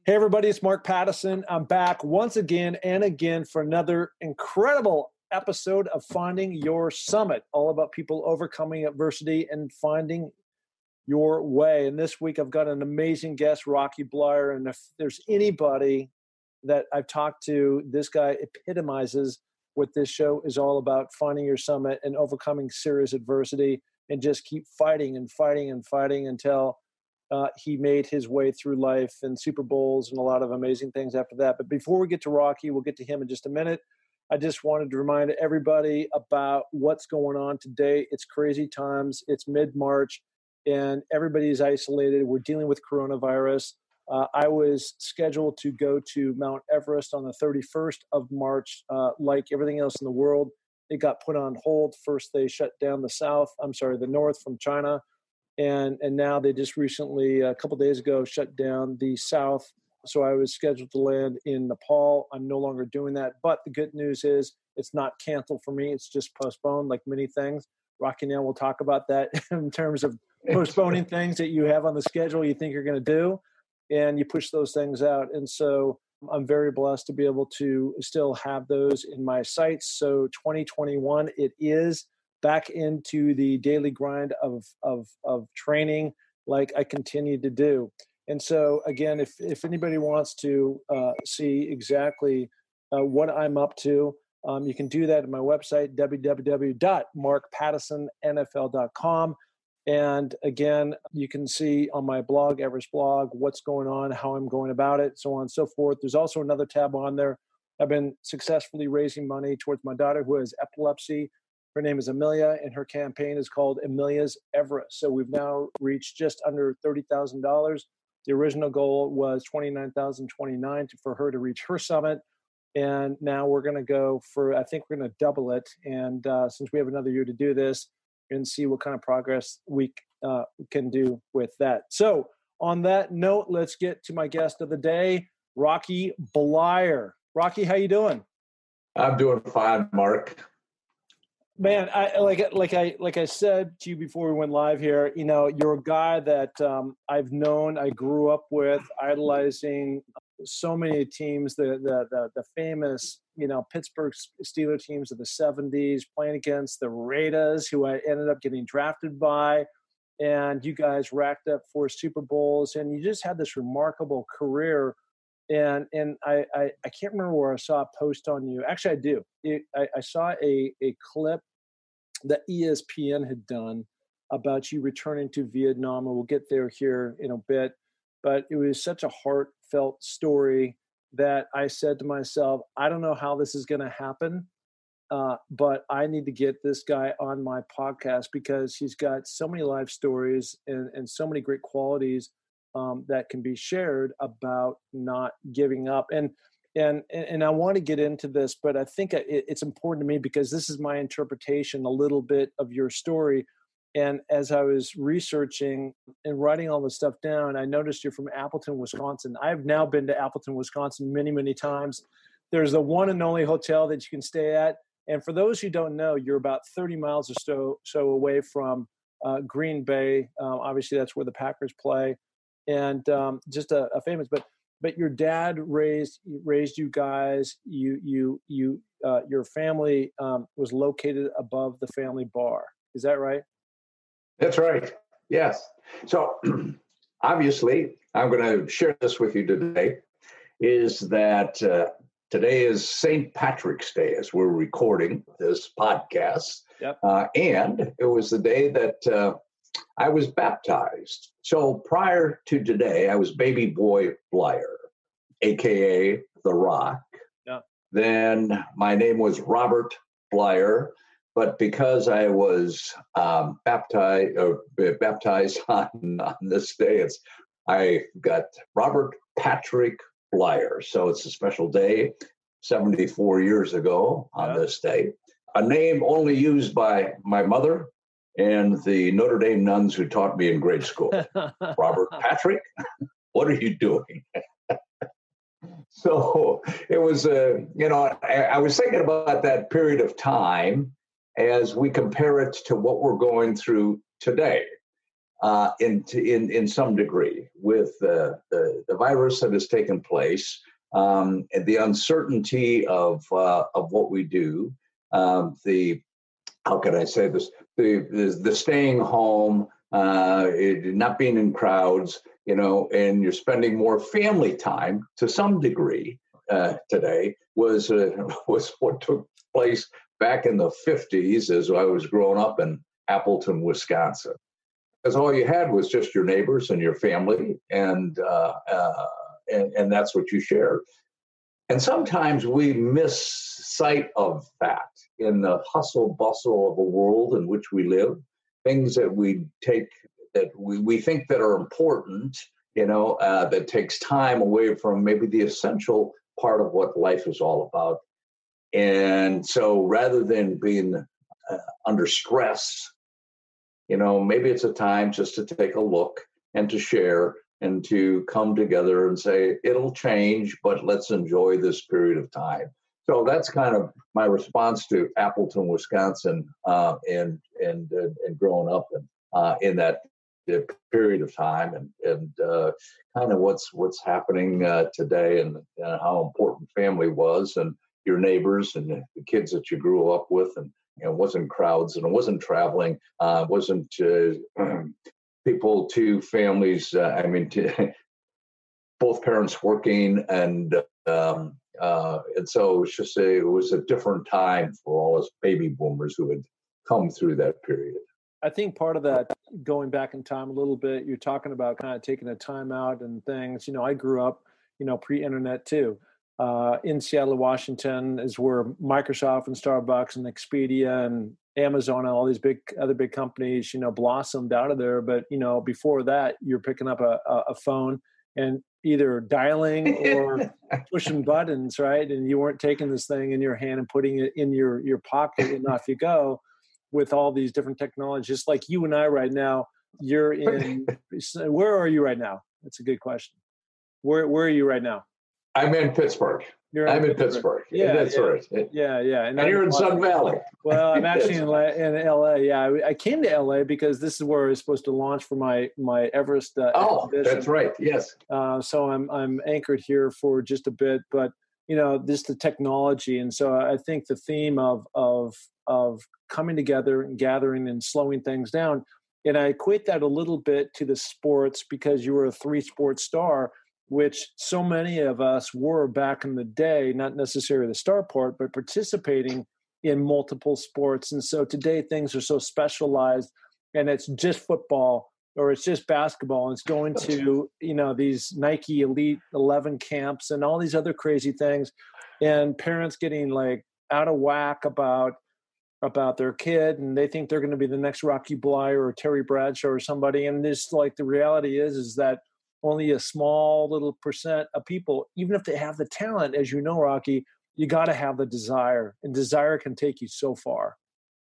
Hey, everybody, it's Mark Pattison. I'm back once again and again for another incredible episode of Finding Your Summit, all about people overcoming adversity and finding your way. And this week, I've got an amazing guest, Rocky Bleier. And if there's anybody that I've talked to, this guy epitomizes what this show is all about, finding your summit and overcoming serious adversity and just keep fighting and fighting and fighting until he made his way through life and Super Bowls and a lot of amazing things after that. But before we get to Rocky, we'll get to him in just a minute. I just wanted to remind everybody about what's going on today. It's crazy times. It's mid-March, and everybody's isolated. We're dealing with coronavirus. I was scheduled to go to Mount Everest on the 31st of March. Like everything else in the world, it got put on hold. First, they shut down the north from China. And now they just recently, a couple of days ago, shut down the south. So I was scheduled to land in Nepal. I'm no longer doing that. But the good news is it's not canceled for me. It's just postponed, like many things. Rocky and I will talk about that in terms of postponing things that you have on the schedule you think you're going to do, and you push those things out. And so I'm very blessed to be able to still have those in my sights. So 2021, it is back into the daily grind of training like I continue to do. And so, again, if anybody wants to see exactly what I'm up to, you can do that at my website, www.markpattisonnfl.com. And again, you can see on my blog, Everest blog, what's going on, how I'm going about it, so on and so forth. There's also another tab on there. I've been successfully raising money towards my daughter who has epilepsy. Her name is Amelia, and her campaign is called Amelia's Everest. So we've now reached just under $30,000. The original goal was $29,029 for her to reach her summit. And now we're going to go I think we're going to double it. And since we have another year to do this, and see what kind of progress we can do with that. So on that note, let's get to my guest of the day, Rocky Bleier. Rocky, how you doing? I'm doing fine, Mark. Man, like I said to you before we went live here, you're a guy that I've known, I grew up with, idolizing so many teams, the famous, Pittsburgh Steelers teams of the 70s, playing against the Raiders, who I ended up getting drafted by. And you guys racked up 4 Super Bowls, and you just had this remarkable career. And I can't remember where I saw a post on you. Actually, I do. I saw a clip that ESPN had done about you returning to Vietnam, and we'll get there here in a bit. But it was such a heartfelt story that I said to myself, I don't know how this is going to happen, but I need to get this guy on my podcast because he's got so many life stories and so many great qualities that can be shared about not giving up. And I want to get into this, but I think it's important to me because this is my interpretation a little bit of your story. And as I was researching and writing all this stuff down, I noticed you're from Appleton, Wisconsin. I've now been to Appleton, Wisconsin many, many times. There's the one and only hotel that you can stay at. And for those who don't know, you're about 30 miles or so away from Green Bay. Obviously, that's where the Packers play. And just a famous, but your dad raised you guys. Your family was located above the family bar. Is that right? That's right. Yes. So obviously, I'm going to share this with you today. Is that today is St. Patrick's Day as we're recording this podcast. Yep. And it was the day that I was baptized. So prior to today, I was baby boy Bleier, a.k.a. The Rock. Yeah. Then my name was Robert Bleier, but because I was baptized on this day, I got Robert Patrick Bleier. So it's a special day, 74 years ago on this day. A name only used by my mother and the Notre Dame nuns who taught me in grade school. Robert Patrick, what are you doing? So it was, I was thinking about that period of time as we compare it to what we're going through today. in some degree with the virus that has taken place, and the uncertainty of what we do, the how can I say this, the staying home, not being in crowds, and you're spending more family time to some degree today was what took place back in the 50s as I was growing up in Appleton, Wisconsin. Because all you had was just your neighbors and your family, and that's what you shared. And sometimes we miss sight of that in the hustle bustle of a world in which we live. Things that we take that we think that are important, that takes time away from maybe the essential part of what life is all about. And so rather than being under stress, maybe it's a time just to take a look and to share and to come together and say, it'll change, but let's enjoy this period of time. So that's kind of my response to Appleton, Wisconsin, and growing up in that period of time, and kind of what's happening today, and how important family was, and your neighbors and the kids that you grew up with, and it wasn't crowds, and it wasn't traveling, wasn't people, two families. Both parents working, and so it was a different time for all us baby boomers who had come through that period. I think part of that, going back in time a little bit, you're talking about kind of taking a time out and things. I grew up, pre-internet too. In Seattle, Washington is where Microsoft and Starbucks and Expedia and Amazon and all these other big companies, blossomed out of there. But, before that, you're picking up a phone and either dialing or pushing buttons, right? And you weren't taking this thing in your hand and putting it in your pocket and off you go with all these different technologies. Just like you and I right now, you're in, where are you right now? That's a good question. Where are you right now? I'm in Pittsburgh. I'm in Pittsburgh. Yeah, that's right. Yeah. And you're in Sun Valley. Well, I'm actually in LA. Yeah, I came to LA because this is where I was supposed to launch for my Everest expedition. That's right. Yes. So I'm anchored here for just a bit, but just the technology, and so I think the theme of coming together and gathering and slowing things down, and I equate that a little bit to the sports, because you were a 3-sport star, which so many of us were back in the day, not necessarily the star part, but participating in multiple sports. And so today things are so specialized, and it's just football or it's just basketball, and it's going to, these Nike Elite 11 camps and all these other crazy things, and parents getting like out of whack about their kid, and they think they're going to be the next Rocky Bleier or Terry Bradshaw or somebody. And this, like, the reality is that only a small little percent of people, even if they have the talent, as you know, Rocky, you got to have the desire, and desire can take you so far.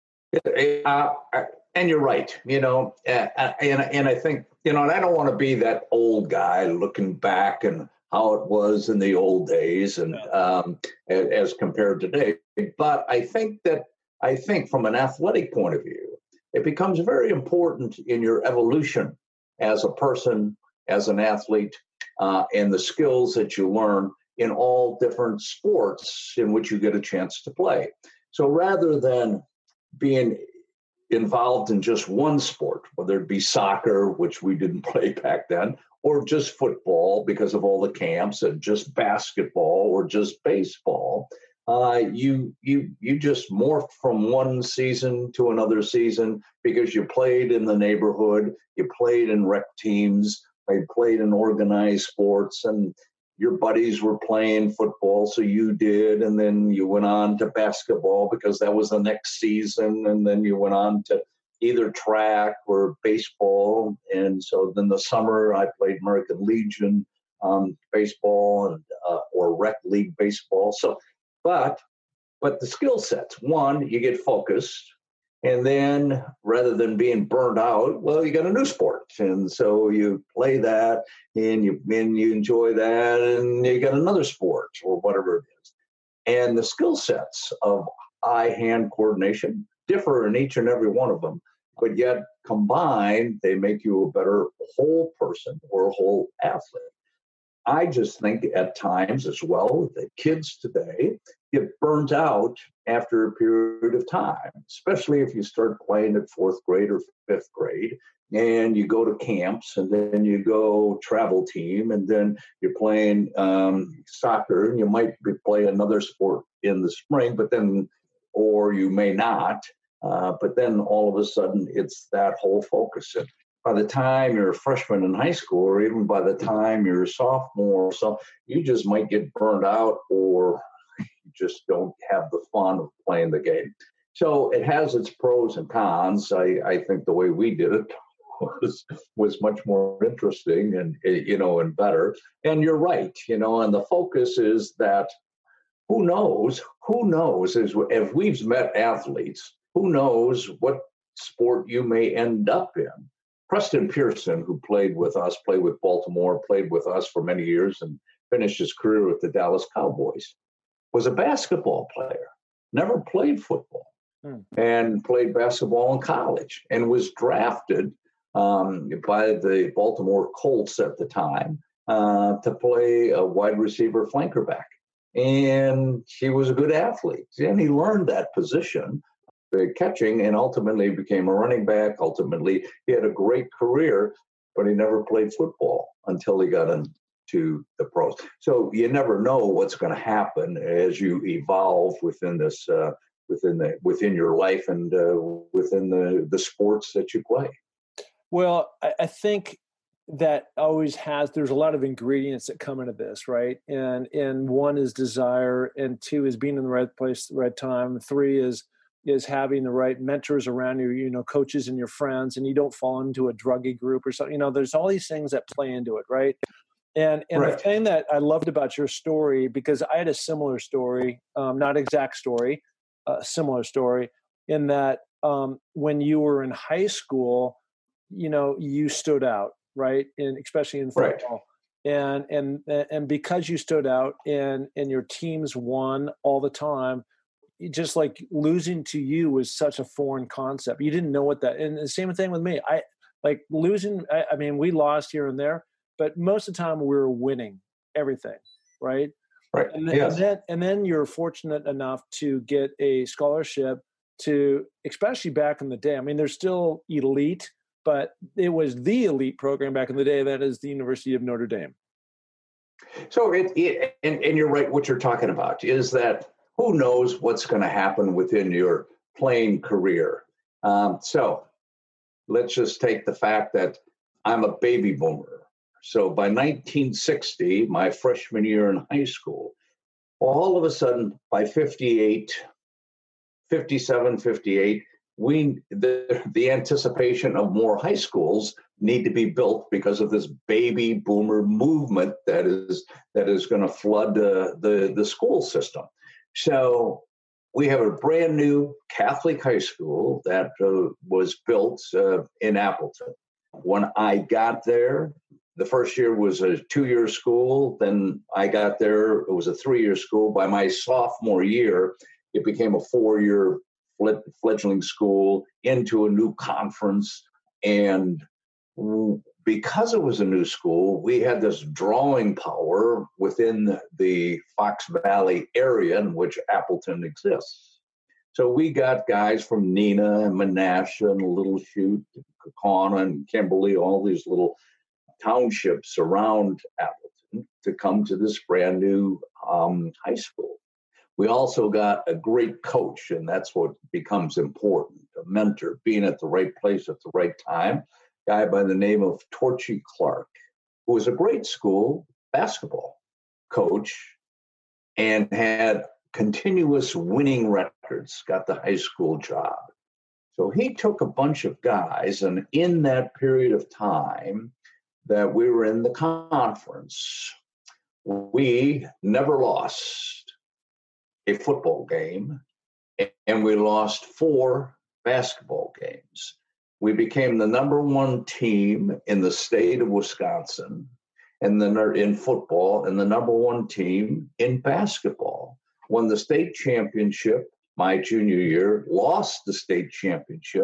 And you're right, and I think, and I don't want to be that old guy looking back and how it was in the old days and as compared to today. But I think from an athletic point of view, it becomes very important in your evolution as a person, as an athlete, and the skills that you learn in all different sports in which you get a chance to play. So rather than being involved in just one sport, whether it be soccer, which we didn't play back then, or just football because of all the camps, and just basketball or just baseball, you just morphed from one season to another season because you played in the neighborhood, you played in rec teams, you played in organized sports, and your buddies were playing football, so you did, and then you went on to basketball because that was the next season, and then you went on to either track or baseball. And so then the summer I played American Legion baseball and or rec league baseball. So, but the skill sets, one, you get focused. And then rather than being burned out, well, you got a new sport. And so you play that and you enjoy that, and you got another sport or whatever it is. And the skill sets of eye-hand coordination differ in each and every one of them. but yet combined, they make you a better whole person or a whole athlete. I just think at times as well that kids today get burnt out after a period of time, especially if you start playing at fourth grade or fifth grade and you go to camps and then you go travel team and then you're playing soccer and you might play another sport in the spring, but then, or you may not, but then all of a sudden it's that whole focus. And by the time you're a freshman in high school, or even by the time you're a sophomore, so you just might get burned out, or you just don't have the fun of playing the game. So it has its pros and cons. I think the way we did it was much more interesting and and better. And you're right, and the focus is that who knows is if we've met athletes, who knows what sport you may end up in. Preston Pearson, who played with Baltimore, played with us for many years and finished his career with the Dallas Cowboys, was a basketball player, never played football, and played basketball in college and was drafted by the Baltimore Colts at the time to play a wide receiver flanker-back. And he was a good athlete, and he learned that position, catching, and ultimately became a running back. Ultimately, he had a great career, but he never played football until he got into the pros. So you never know what's going to happen as you evolve within this, within your life and within the sports that you play. Well, I think that there's a lot of ingredients that come into this, right? And one is desire, and two is being in the right place at the right time. Three is having the right mentors around you, coaches and your friends, and you don't fall into a druggy group or something. There's all these things that play into it, right? And right. The thing that I loved about your story, because I had a similar story, not exact story, similar story, in that when you were in high school, you stood out, right? And especially in football. Right. And because you stood out and your teams won all the time, just like losing to you was such a foreign concept. You didn't know what that, and the same thing with me. I like losing. I mean, we lost here and there, but most of the time we were winning everything, right? Right. And then you're fortunate enough to get a scholarship to, especially back in the day. I mean, there's still elite, but it was the elite program back in the day. That is the University of Notre Dame. So and you're right. What you're talking about is that who knows what's going to happen within your playing career. So let's just take the fact that I'm a baby boomer. So by 1960, my freshman year in high school, all of a sudden by 57, 58, the anticipation of more high schools need to be built because of this baby boomer movement that is going to flood the school system. So we have a brand new Catholic high school that was built in Appleton. When I got there, the first year was a 2-year school. Then I got there, it was a 3-year school. By my sophomore year, it became a 4-year fledgling school into a new conference. And because it was a new school, we had this drawing power within the Fox Valley area in which Appleton exists. So we got guys from Neenah and Menasha and Little Chute, Kaukauna and Kimberly, all these little townships around Appleton to come to this brand new high school. We also got a great coach, and that's what becomes important, a mentor, being at the right place at the right time. Guy by the name of Torchy Clark, who was a great school basketball coach and had continuous winning records, got the high school job. So he took a bunch of guys, and in that period of time that we were in the conference, we never lost a football game, and we lost 4 basketball games. We became the number 1 team in the state of Wisconsin, and then in football, and the number 1 team in basketball. Won the state championship my junior year, lost the state championship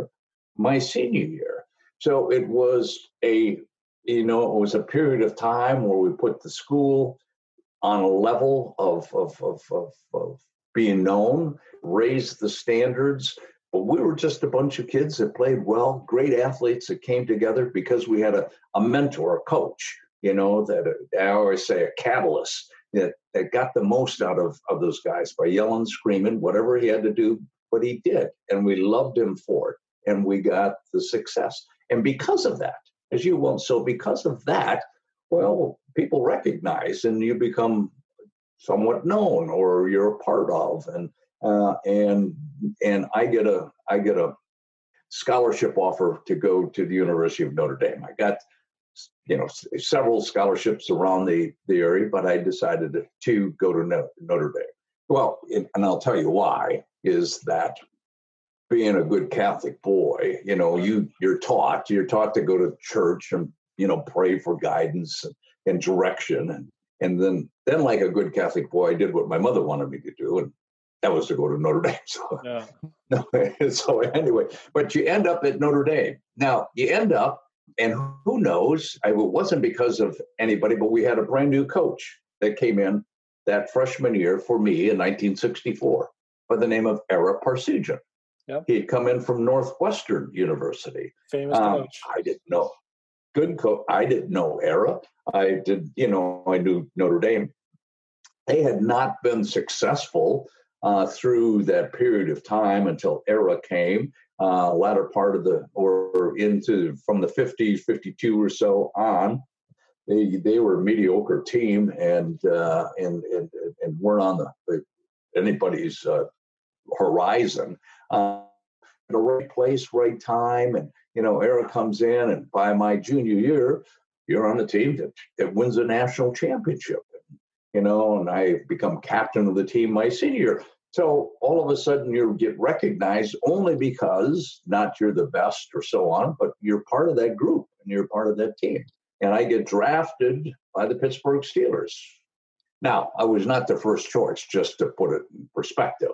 my senior year. So it was it was a period of time where we put the school on a level of being known, raised the standards. But we were just a bunch of kids that played well, great athletes that came together because we had a mentor, a coach, that I always say a catalyst that got the most out of those guys by yelling, screaming, whatever he had to do, but he did. And we loved him for it. And we got the success. And because of that, as you will, so because of that, well, people recognize and you become somewhat known or you're a part of. And I get a scholarship offer to go to the University of Notre Dame. I got several scholarships around the area, but I decided to go to Notre Dame. Well, and I'll tell you why, is that being a good Catholic boy, you're taught to go to church and, pray for guidance and direction. And then like a good Catholic boy, I did what my mother wanted me to do. And that was to go to Notre Dame. So, yeah. So anyway, but you end up at Notre Dame. Now you end up, and who knows, it wasn't because of anybody, but we had a brand new coach that came in that freshman year for me in 1964 by the name of Ara Parsegian. Yep. He had come in from Northwestern University. Famous coach. I didn't know. Good coach. I didn't know Ara. I knew Notre Dame. They had not been successful through that period of time until Ara came, latter part of from the 50s, 52 or so on. They were a mediocre team and weren't on anybody's horizon. The right place, right time, and Ara comes in, and by my junior year, you're on a team that wins a national championship. And I become captain of the team my senior year. So all of a sudden you get recognized only because not you're the best or so on, but you're part of that group and you're part of that team. And I get drafted by the Pittsburgh Steelers. Now, I was not their first choice, just to put it in perspective.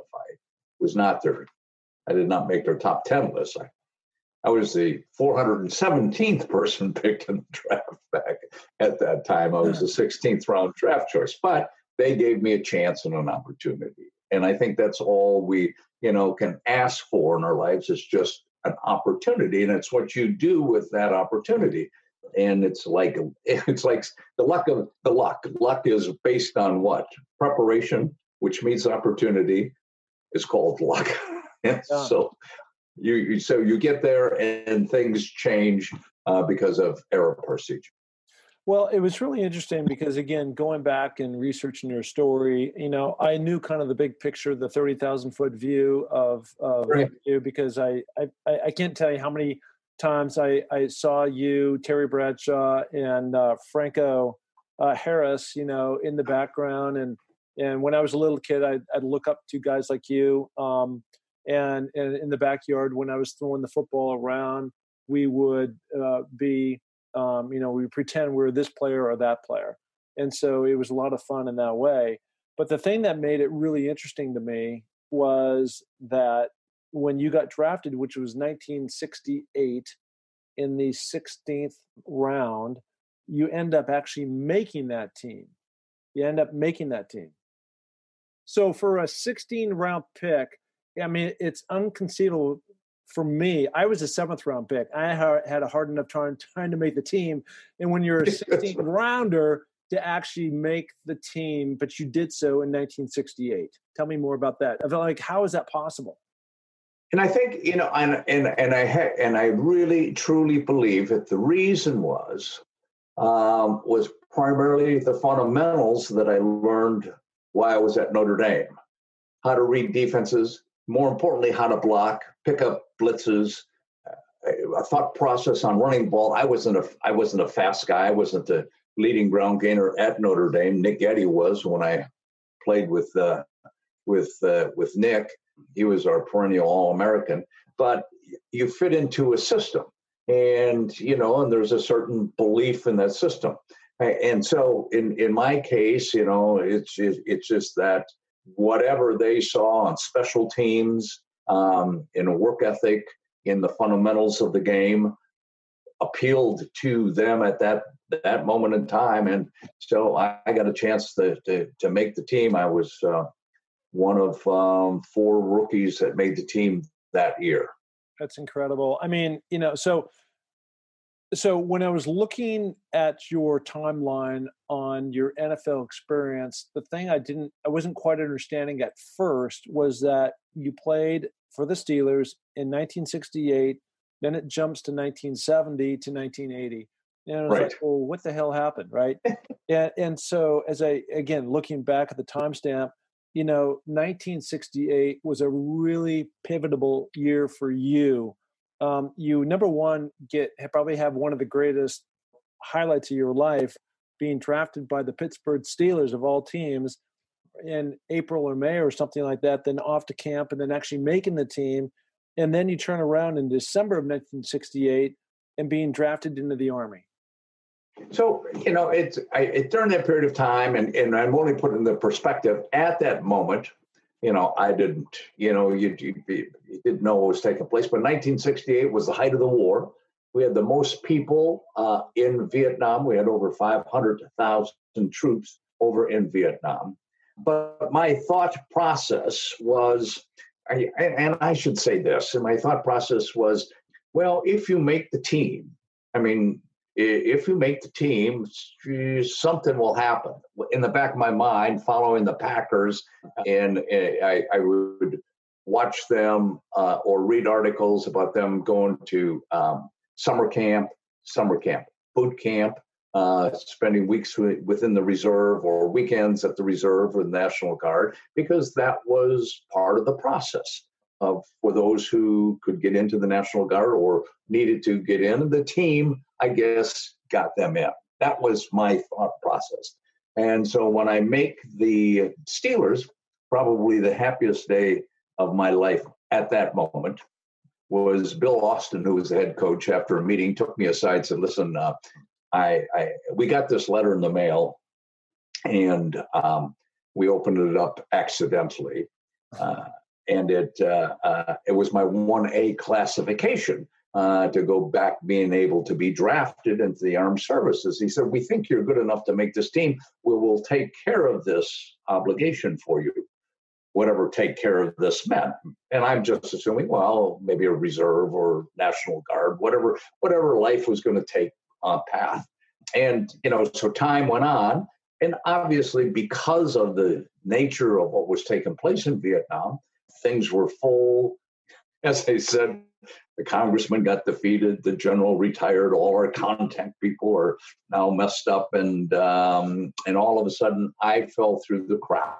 I did not make their top 10 list. I was the 417th person picked in the draft back at that time. I was the 16th round draft choice, but they gave me a chance and an opportunity. And I think that's all we, can ask for in our lives is just an opportunity. And it's what you do with that opportunity. And it's like the luck of the luck. Luck is based on what? Preparation, which means opportunity, is called luck. So you get there and things change because of Ara Parsegian. Well, it was really interesting because, again, going back and researching your story, I knew kind of the big picture, the 30,000-foot view of right. you, because I can't tell you how many times I saw you, Terry Bradshaw, and Franco Harris, in the background. And when I was a little kid, I'd look up to guys like you. And in the backyard, when I was throwing the football around, we would be we pretend we were this player or that player. And so it was a lot of fun in that way. But the thing that made it really interesting to me was that when you got drafted, which was 1968, in the 16th round, you end up actually making that team. So for a 16-round pick, it's unconceivable. For me, I was a 7th round pick. I had a hard enough time trying to make the team. And when you're a 16th rounder to actually make the team, but you did so in 1968. Tell me more about that. I felt like, how is that possible? And I think, and I really truly believe that the reason was primarily the fundamentals that I learned while I was at Notre Dame. How to read defenses, more importantly, how to block, pick up blitzes, a thought process on running the ball. I wasn't a fast guy. I wasn't the leading ground gainer at Notre Dame. Nick Eddy was when I played with Nick. He was our perennial All-American. But you fit into a system, and there's a certain belief in that system. And so in my case, it's just that whatever they saw on special teams, in a work ethic, in the fundamentals of the game appealed to them at that moment in time. And so I got a chance to make the team. I was one of 4 rookies that made the team that year. That's incredible. I mean, so when I was looking at your timeline on your NFL experience, the thing I wasn't quite understanding at first was that you played for the Steelers in 1968, then it jumps to 1970 to 1980. And I was like, well, what the hell happened, right? and so as again, looking back at the timestamp, 1968 was a really pivotal year for you. You, number one, probably have one of the greatest highlights of your life, being drafted by the Pittsburgh Steelers of all teams in April or May or something like that, then off to camp and then actually making the team. And then you turn around in December of 1968 and being drafted into the Army. So, it's during that period of time, and I'm only putting the perspective at that moment. I didn't, you didn't know what was taking place. But 1968 was the height of the war. We had the most people in Vietnam. We had over 500,000 troops over in Vietnam. But my thought process was, and I should say this, and my thought process was, well, if you make the team, if you make the team, something will happen. In the back of my mind, following the Packers, and I would watch them or read articles about them going to summer camp, boot camp, spending weeks within the reserve or weekends at the reserve or the National Guard, because that was part of the process for those who could get into the National Guard or needed to get in. The team, I guess, got them in. That was my thought process. And so when I make the Steelers, probably the happiest day of my life at that moment was Bill Austin, who was the head coach, after a meeting, took me aside and said, listen, we got this letter in the mail, and we opened it up accidentally. And it was my 1A classification to go back being able to be drafted into the armed services. He said, we think you're good enough to make this team. We will take care of this obligation for you, whatever take care of this meant. And I'm just assuming, well, maybe a reserve or National Guard, whatever life was going to take path. And, so time went on. And obviously, because of the nature of what was taking place in Vietnam, things were full. As I said, the congressman got defeated, the general retired, all our contact people are now messed up, and all of a sudden I fell through the cracks,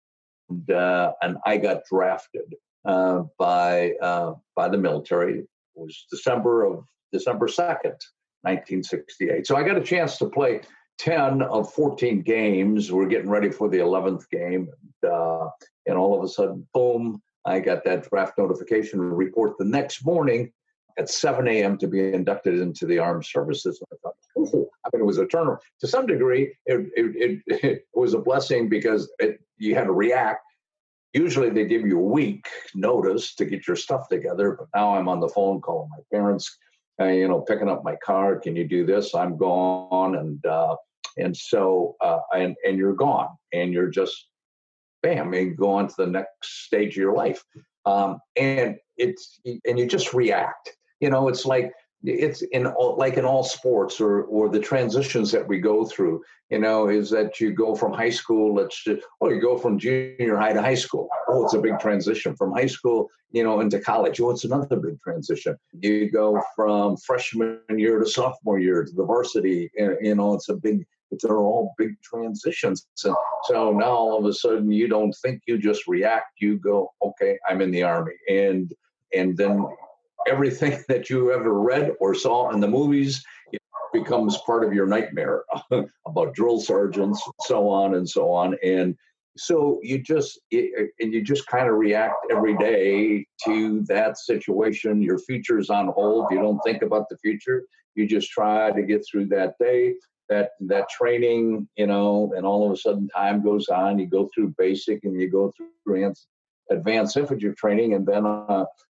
and I got drafted by the military. It was December 2nd, 1968. So I got a chance to play 10 of 14 games. We're getting ready for the 11th game, and all of a sudden, boom, I got that draft notification to report the next morning at 7 a.m. to be inducted into the armed services. And I thought, it was a turnaround. To some degree, it was a blessing because you had to react. Usually they give you a week notice to get your stuff together, but now I'm on the phone calling my parents, picking up my car. Can you do this? I'm gone. And so you're gone, and you're just, bam, and go on to the next stage of your life. And you just react. It's like, it's in all sports or the transitions that we go through, is that you go from high school, you go from junior high to high school. Oh, it's a big transition from high school, into college. Oh, it's another big transition. You go from freshman year to sophomore year to the varsity, they're all big transitions. And so now all of a sudden you don't think, you just react. You go, okay, I'm in the Army. And then everything that you ever read or saw in the movies becomes part of your nightmare about drill sergeants, so on and so on. And so you just kind of react every day to that situation. Your future's on hold. You don't think about the future. You just try to get through that day, that training, and all of a sudden time goes on. You go through basic and you go through advanced infantry training, and then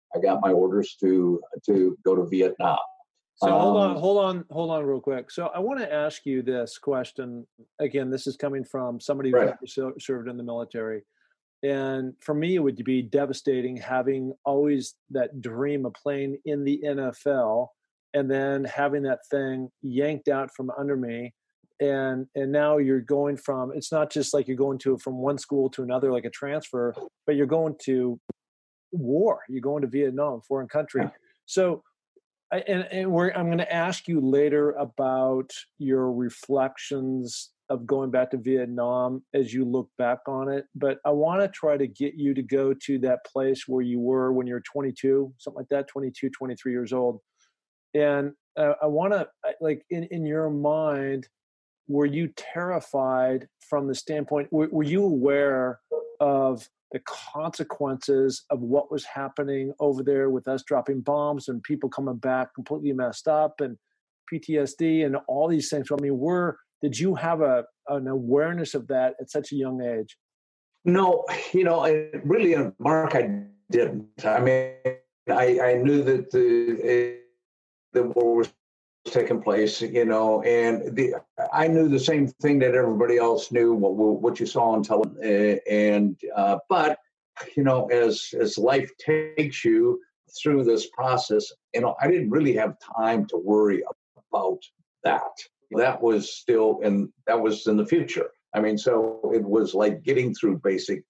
I got my orders to go to Vietnam. So hold on real quick. So I want to ask you this question. Again, this is coming from somebody who's never served in the military. And for me, it would be devastating having always that dream of playing in the NFL and then having that thing yanked out from under me. And now you're going from, it's not just like you're going from one school to another, like a transfer, but you're going to war. You're going to Vietnam, foreign country. Yeah. So, I'm going to ask you later about your reflections of going back to Vietnam as you look back on it. But I want to try to get you to go to that place where you were when you were 22, something like that, 22, 23 years old. And I want to, like, in your mind, were you terrified from the standpoint, were you aware of the consequences of what was happening over there with us dropping bombs and people coming back completely messed up and PTSD and all these things? I mean, did you have an awareness of that at such a young age? No, really, Mark, I didn't. I mean, I knew that the war was taking place, and I knew the same thing that everybody else knew, what you saw on television, but as life takes you through this process, I didn't really have time to worry about that. That was still in the future. I mean, so it was like getting through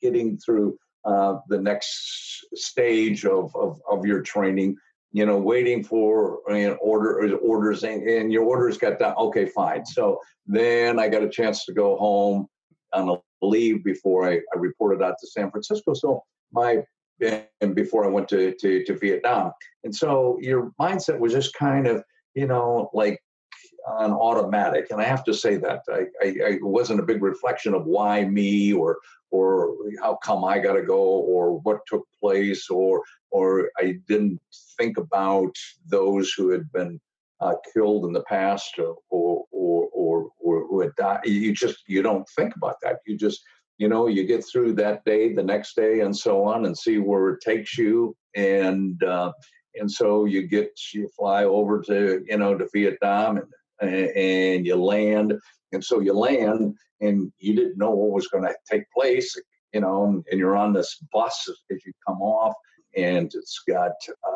the next stage of your training. Waiting for orders, and your orders got done. Okay, fine. So then I got a chance to go home on a leave before I reported out to San Francisco. So before I went to Vietnam, and so your mindset was just kind of like on automatic. And I have to say that I wasn't a big reflection of why me or how come I got to go or what took place or I didn't think about those who had been killed in the past or who had died. You don't think about that. You just you get through that day, the next day, and so on, and see where it takes you. And so you fly over to Vietnam and you land. And so you land and you didn't know what was going to take place, and you're on this bus as you come off, and it's got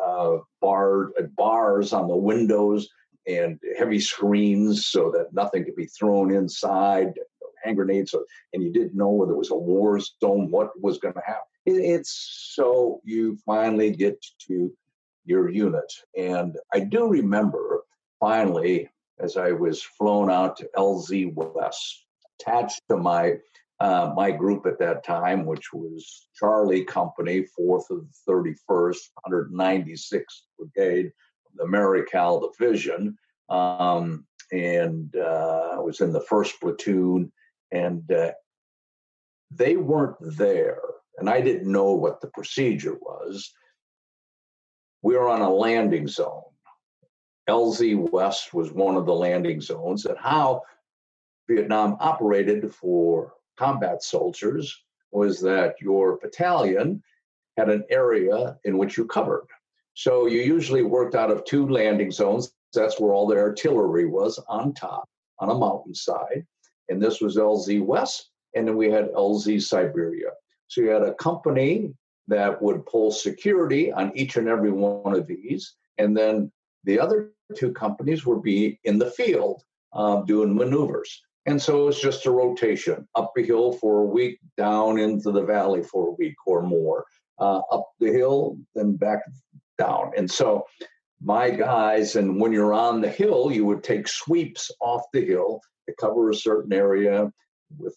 bars on the windows and heavy screens so that nothing could be thrown inside, hand grenades, and you didn't know whether it was a war zone, what was going to happen. It's so you finally get to your unit. And I do remember finally, as I was flown out to LZ West, attached to my group at that time, which was Charlie Company, 4th of the 31st, 196th Brigade, the Marical Division. And I was in the 1st Platoon, and they weren't there. And I didn't know what the procedure was. We were on a landing zone. LZ West was one of the landing zones, and how Vietnam operated for combat soldiers was that your battalion had an area in which you covered. So you usually worked out of 2 landing zones. That's where all the artillery was, on top, on a mountainside. And this was LZ West, and then we had LZ Siberia. So you had a company that would pull security on each and every one of these, and then the other 2 companies would be in the field doing maneuvers. And so it's just a rotation, up a hill for a week, down into the valley for a week or more, up the hill, then back down. And so my guys, and when you're on the hill, you would take sweeps off the hill to cover a certain area with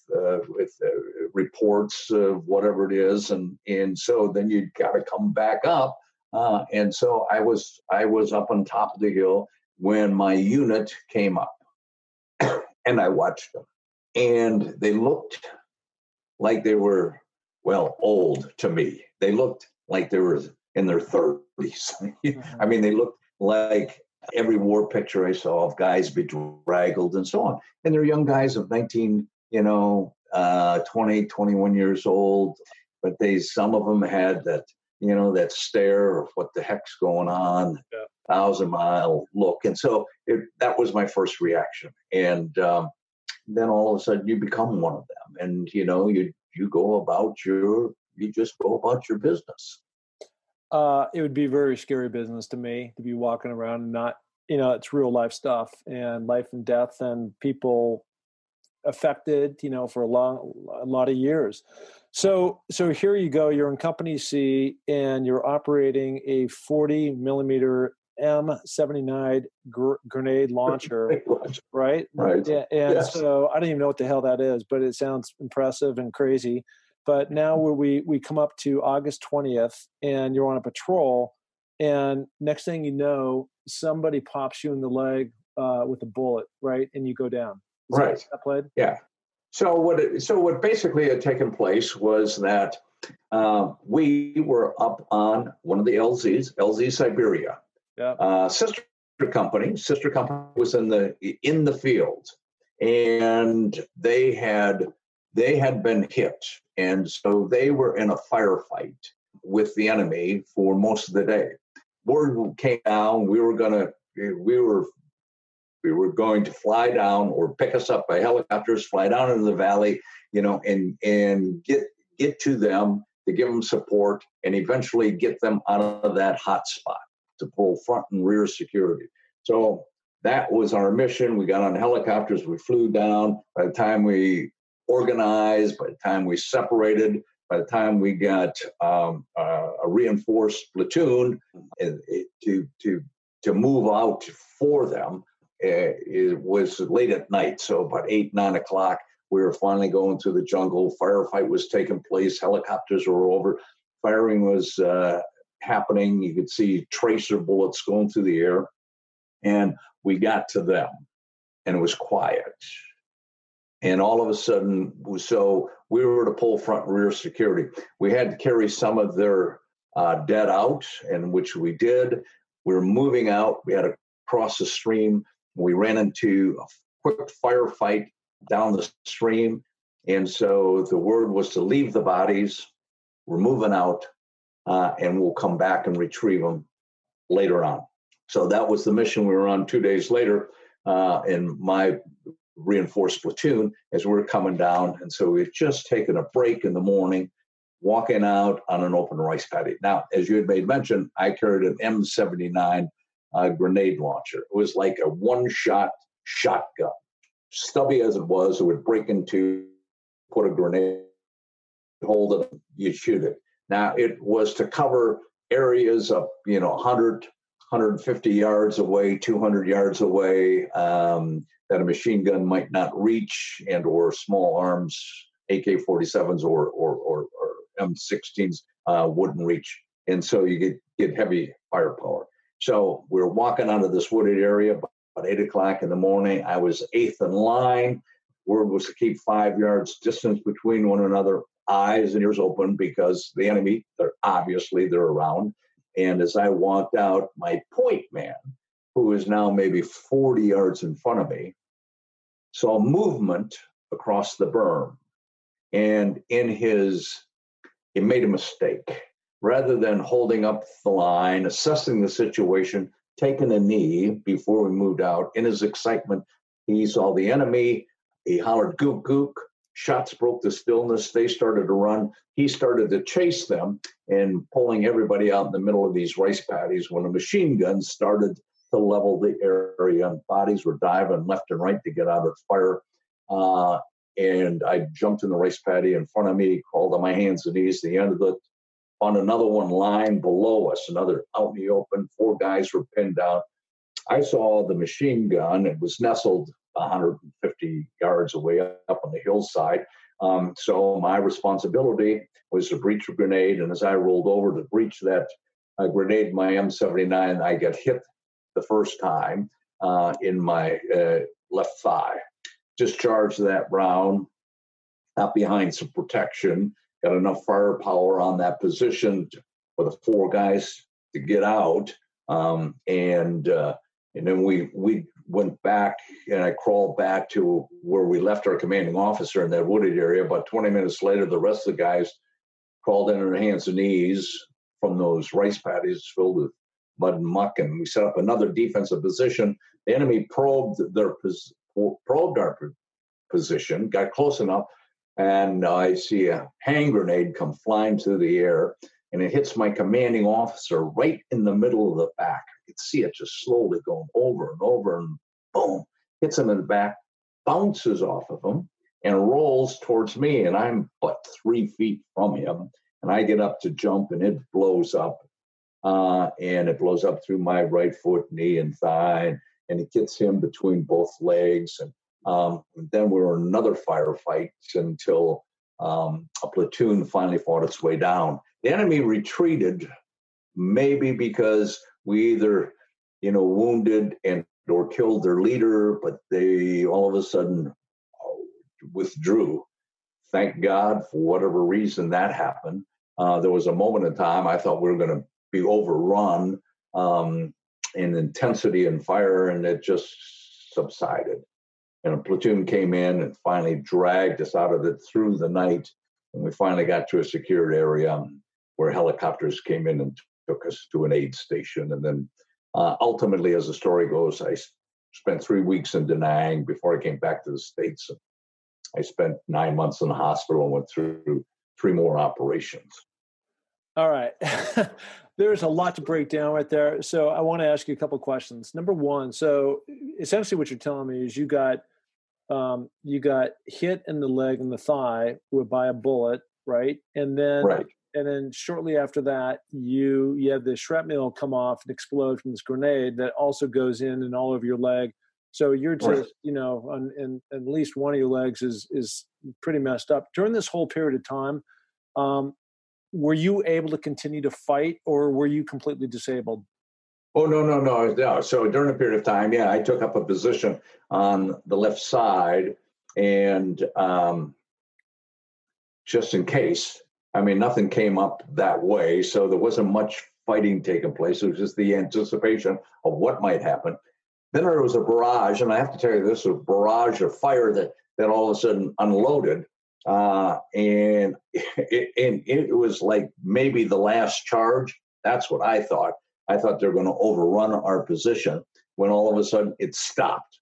reports of whatever it is. And so then you got to come back up. And so I was up on top of the hill when my unit came up, and I watched them, and they looked like they were, old to me. They looked like they were in their 30s. Mm-hmm. I mean, they looked like every war picture I saw of guys bedraggled and so on. And they're young guys of 19, 20, 21 years old, but some of them had that that stare of what the heck's going on, 1,000-mile look. And so that was my first reaction. And then all of a sudden you become one of them. And, you just go about your business. It would be very scary business to me to be walking around and not, it's real life stuff and life and death and people affected, for a lot of years. So here you go, you're in Company C and you're operating a 40 millimeter M79 grenade launcher, right? Right. Yeah, and so I don't even know what the hell that is, but it sounds impressive and crazy. But now we come up to August 20th and you're on a patrol, and next thing you know, somebody pops you in the leg with a bullet, right? And you go down. Right. That played? Yeah. So what basically had taken place was that we were up on one of the LZ Siberia. Yeah. Sister company was in the field, and they had been hit, and so they were in a firefight with the enemy for most of the day. Word came down we were going to fly down or pick us up by helicopters, fly down into the valley, and get to them to give them support and eventually get them out of that hot spot to pull front and rear security. So that was our mission. We got on helicopters, we flew down. By the time we organized, by the time we separated, by the time we got a reinforced platoon to move out for them, it was late at night. So about 8, 9 o'clock, we were finally going through the jungle. Firefight was taking place. Helicopters were over. Firing was happening. You could see tracer bullets going through the air. And we got to them, and it was quiet. And all of a sudden, so we were to pull front and rear security. We had to carry some of their dead out, and which we did. We were moving out. We had to cross the stream. We ran into a quick firefight down the stream. And so the word was to leave the bodies. We're moving out, and we'll come back and retrieve them later on. So that was the mission we were on 2 days later in my reinforced platoon as we were coming down. And so we had just taken a break in the morning, walking out on an open rice paddy. Now, as you had made mention, I carried an M79 grenade launcher. It was like a one-shot shotgun. Stubby as it was, it would break into, put a grenade, hold it, you shoot it. Now, it was to cover areas of, 100, 150 yards away, 200 yards away, that a machine gun might not reach, and or small arms, AK-47s or M16s wouldn't reach. And so you get heavy firepower. So we're walking onto this wooded area about 8 o'clock in the morning. I was eighth in line. Word was to keep 5 yards distance between one another, eyes and ears open, because the enemy, they're around. And as I walked out, my point man, who is now maybe 40 yards in front of me, saw movement across the berm. And he made a mistake. Rather than holding up the line, assessing the situation, taking a knee before we moved out, in his excitement, he saw the enemy. He hollered, "Gook, gook." Shots broke the stillness. They started to run. He started to chase them and pulling everybody out in the middle of these rice paddies when a machine gun started to level the area, and bodies were diving left and right to get out of fire. And I jumped in the rice paddy in front of me, crawled on my hands and knees to the end of it, on another one lying below us, another out in the open. 4 guys were pinned down. I saw the machine gun. It was nestled 150 yards away up on the hillside. So my responsibility was to breach a grenade. And as I rolled over to breach that grenade, my M79, I got hit the first time in my left thigh. Discharged that round, got behind some protection, got enough firepower on that position for the 4 guys to get out. And then we went back, and I crawled back to where we left our commanding officer in that wooded area. About 20 minutes later, the rest of the guys crawled in on their hands and knees from those rice paddies filled with mud and muck, and we set up another defensive position. The enemy probed our position, got close enough, and I see a hand grenade come flying through the air, and it hits my commanding officer right in the middle of the back. You could see it just slowly going over and over, and boom, hits him in the back, bounces off of him, and rolls towards me, and I'm but 3 feet from him, and I get up to jump, and it blows up, and it blows up through my right foot, knee, and thigh, and it gets him between both legs, and then we were in another firefight until a platoon finally fought its way down. The enemy retreated, maybe because we either, wounded and or killed their leader, but they all of a sudden withdrew. Thank God, for whatever reason that happened. There was a moment in time I thought we were going to be overrun in intensity and fire, and it just subsided. And a platoon came in and finally dragged us out of it through the night. And we finally got to a secured area where helicopters came in and took us to an aid station. And then ultimately, as the story goes, I spent 3 weeks in Da Nang before I came back to the States. I spent 9 months in the hospital and went through 3 more operations. All right. There's a lot to break down right there. So I want to ask you a couple of questions. Number one, so essentially what you're telling me is you got hit in the leg and the thigh by a bullet, right? And then shortly after that, you have the shrapnel come off and explode from this grenade that also goes in and all over your leg. So you're just, and at least one of your legs is pretty messed up. During this whole period of time, were you able to continue to fight, or were you completely disabled? Oh, no. So during a period of time, I took up a position on the left side, and just in case, nothing came up that way. So there wasn't much fighting taking place. It was just the anticipation of what might happen. Then there was a barrage, and I have to tell you, this was a barrage of fire that all of a sudden unloaded. And it was like maybe the last charge. That's what I thought. I thought they were going to overrun our position, when all of a sudden it stopped.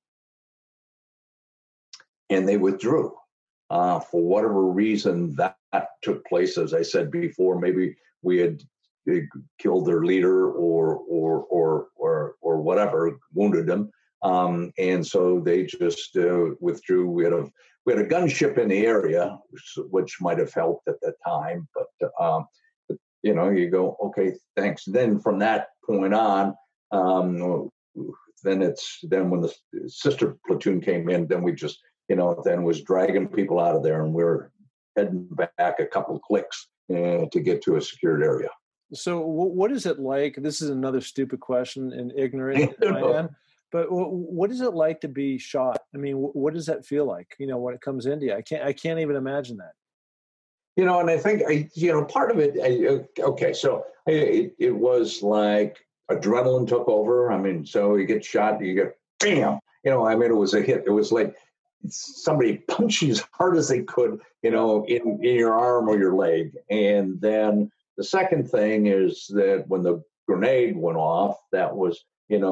And they withdrew. For whatever reason that took place, as I said before, maybe we had killed their leader or whatever, wounded them. And so they just withdrew. We had a gunship in the area, which might have helped at that time. But you go, okay, thanks. Then from that point on, then when the sister platoon came in, then we just, then was dragging people out of there, and we're heading back a couple of clicks to get to a secured area. So what is it like? This is another stupid question and ignorant I am. But what is it like to be shot? What does that feel like? When it comes into you, I can't even imagine that. And I think part of it. Okay, so it was like adrenaline took over. So you get shot, you get bam. It was a hit. It was like somebody punched you as hard as they could, in your arm or your leg. And then the second thing is that when the grenade went off, that was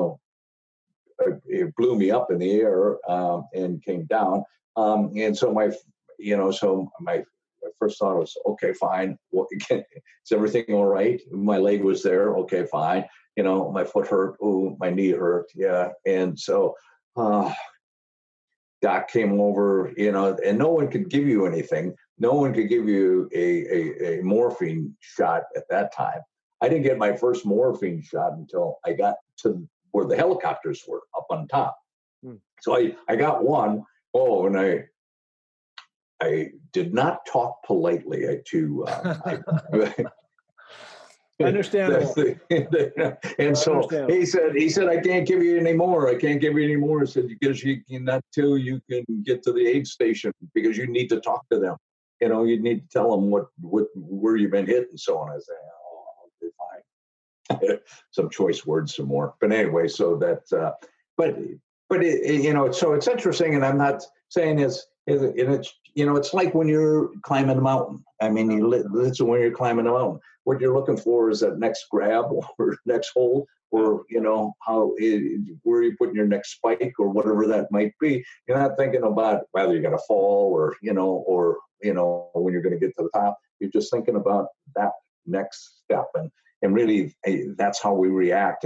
it blew me up in the air and came down. And so my first thought was, okay, fine. Is everything all right? My leg was there. Okay, fine. My foot hurt. Ooh, my knee hurt. Yeah. And so doc came over, and no one could give you anything. No one could give you a morphine shot at that time. I didn't get my first morphine shot until I got to where the helicopters were up on top. So I got one. Oh, and I did not talk politely to. Understandable. And so he said, I can't give you any more. I can't give you any more. I said, because you cannot till you can get to the aid station, because you need to talk to them. You need to tell them where you've been hit and so on. I said, oh, okay, fine. Some choice words, some more. But anyway, so that, but it, so it's interesting, and I'm not saying it's like when you're climbing a mountain. It's when you're climbing a mountain. what you're looking for is that next grab or next hole, or where you're putting your next spike or whatever that might be. You're not thinking about whether you're going to fall or when you're going to get to the top. You're just thinking about that next step, and really that's how we react.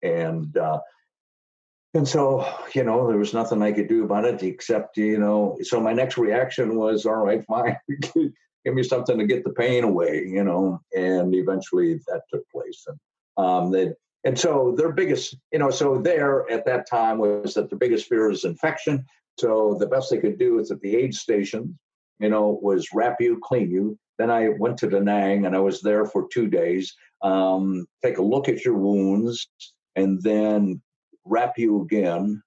And so, there was nothing I could do about it except, so my next reaction was, all right, fine, give me something to get the pain away, and eventually that took place. And so their biggest, so there at that time was that the biggest fear is infection. So the best they could do is at the aid station, was wrap you, clean you. Then I went to Da Nang and I was there for 2 days, take a look at your wounds, and then wrap you again.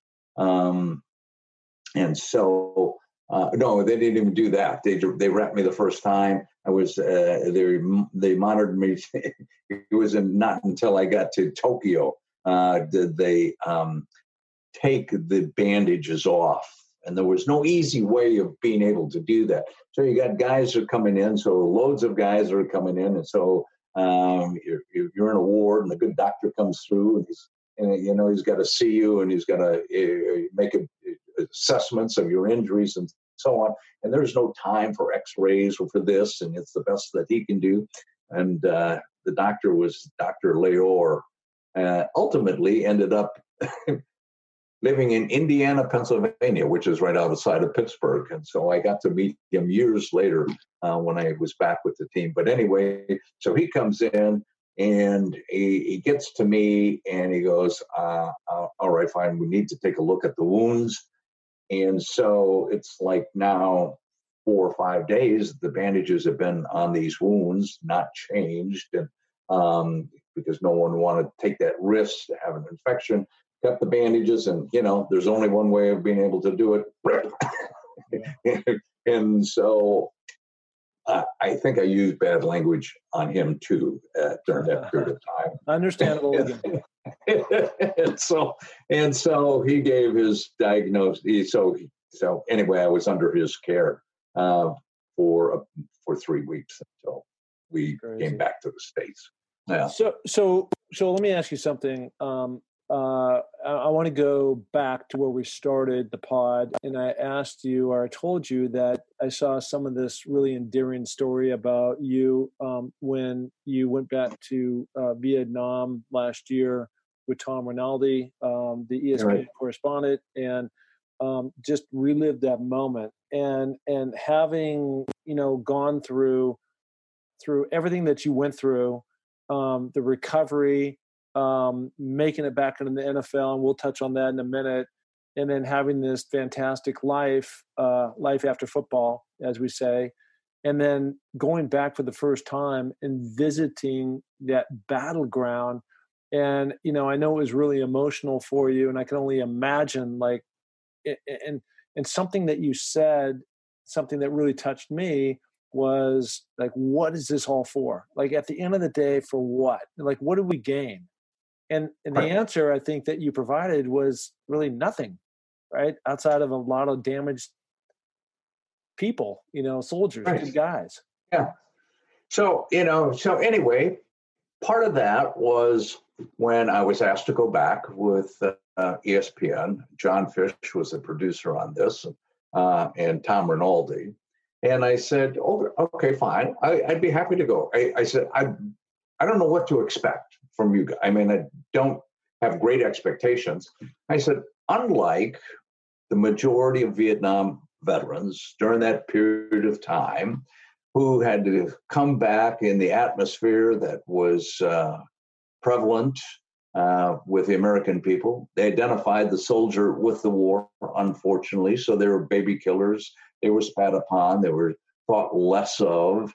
And so, no, they didn't even do that. They wrapped me the first time. I was, they monitored me. It was not until I got to Tokyo did they take the bandages off. And there was no easy way of being able to do that. So you got guys who are coming in. So loads of guys are coming in. And so you're in a ward and a good doctor comes through and he's got to see you and he's got to make assessments of your injuries and so on. And there's no time for x-rays or for this. And it's the best that he can do. And the doctor was Dr. Leor, ultimately ended up living in Indiana, Pennsylvania, which is right outside of Pittsburgh. And so I got to meet him years later when I was back with the team. But anyway, so he comes in and he gets to me and he goes, all right, fine, we need to take a look at the wounds. And so it's like now 4 or 5 days, the bandages have been on these wounds, not changed. And because no one wanted to take that risk to have an infection. Got the bandages, and there's only one way of being able to do it. And so I think I used bad language on him too during that period of time. Understandable. and so he gave his diagnosis. So anyway, I was under his care for 3 weeks until we came back to the States. Yeah. So let me ask you something. I want to go back to where we started the pod, and I asked you, or I told you that I saw some of this really endearing story about you when you went back to Vietnam last year with Tom Rinaldi, the ESPN correspondent, and just relived that moment. And having gone through everything that you went through, the recovery. Making it back into the NFL, and we'll touch on that in a minute, and then having this fantastic life after football, as we say, and then going back for the first time and visiting that battleground. And, I know it was really emotional for you, and I can only imagine, and something that you said, something that really touched me was like, what is this all for? Like, at the end of the day, for what? Like, what do we gain? And the answer, I think, that you provided was really nothing, right? Outside of a lot of damaged people, soldiers, good guys. Yeah. So anyway, part of that was when I was asked to go back with ESPN. John Fish was the producer on this, and Tom Rinaldi. And I said, oh, okay, fine. I'd be happy to go. I said, I don't know what to expect from you guys. I mean, I don't have great expectations. I said, unlike the majority of Vietnam veterans during that period of time who had to come back in the atmosphere that was prevalent with the American people, they identified the soldier with the war, unfortunately. So they were baby killers. They were spat upon. They were thought less of.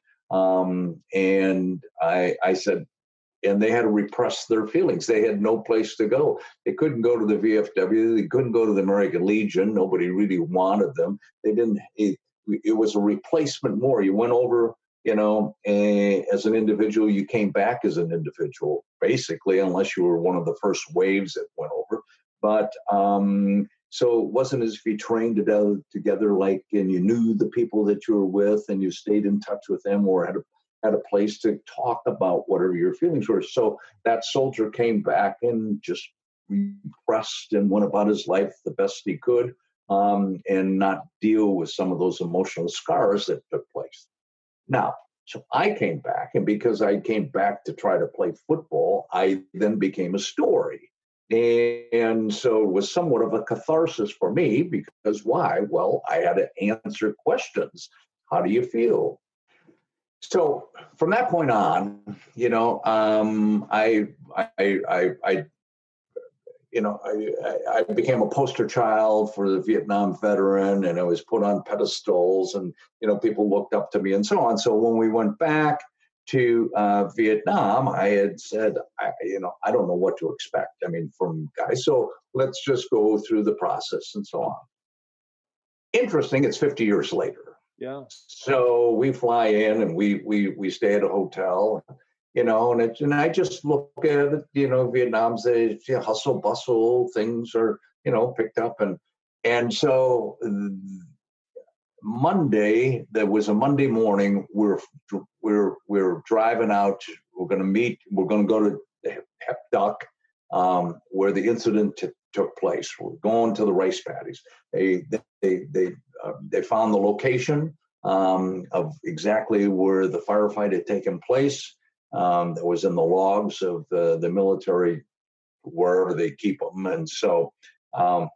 And I said, and they had to repress their feelings. They had no place to go. They couldn't go to the VFW. They couldn't go to the American Legion. Nobody really wanted them. They didn't. It was a replacement war. You went over, as an individual. You came back as an individual, basically, unless you were one of the first waves that went over. But so it wasn't as if you trained together, and you knew the people that you were with, and you stayed in touch with them, or had had a place to talk about whatever your feelings were. So that soldier came back and just repressed and went about his life the best he could, and not deal with some of those emotional scars that took place. Now, so I came back, and because I came back to try to play football, I then became a story. And so it was somewhat of a catharsis for me, because why? Well, I had to answer questions. How do you feel? So from that point on, I became a poster child for the Vietnam veteran, and I was put on pedestals, and people looked up to me and so on. So when we went back to Vietnam, I had said, I don't know what to expect. I mean, from guys. So let's just go through the process and so on. Interesting. It's 50 years later. Yeah. So we fly in, and we stay at a hotel. And I just look at it, Vietnam's a hustle bustle, things are, picked up. And so Monday, there was a Monday morning, we're driving out, we're going to go to Hep Duc, where the incident took place. We're going to the rice paddies. They found the location of exactly where the firefight had taken place. That was in the logs of the military, wherever they keep them. And so on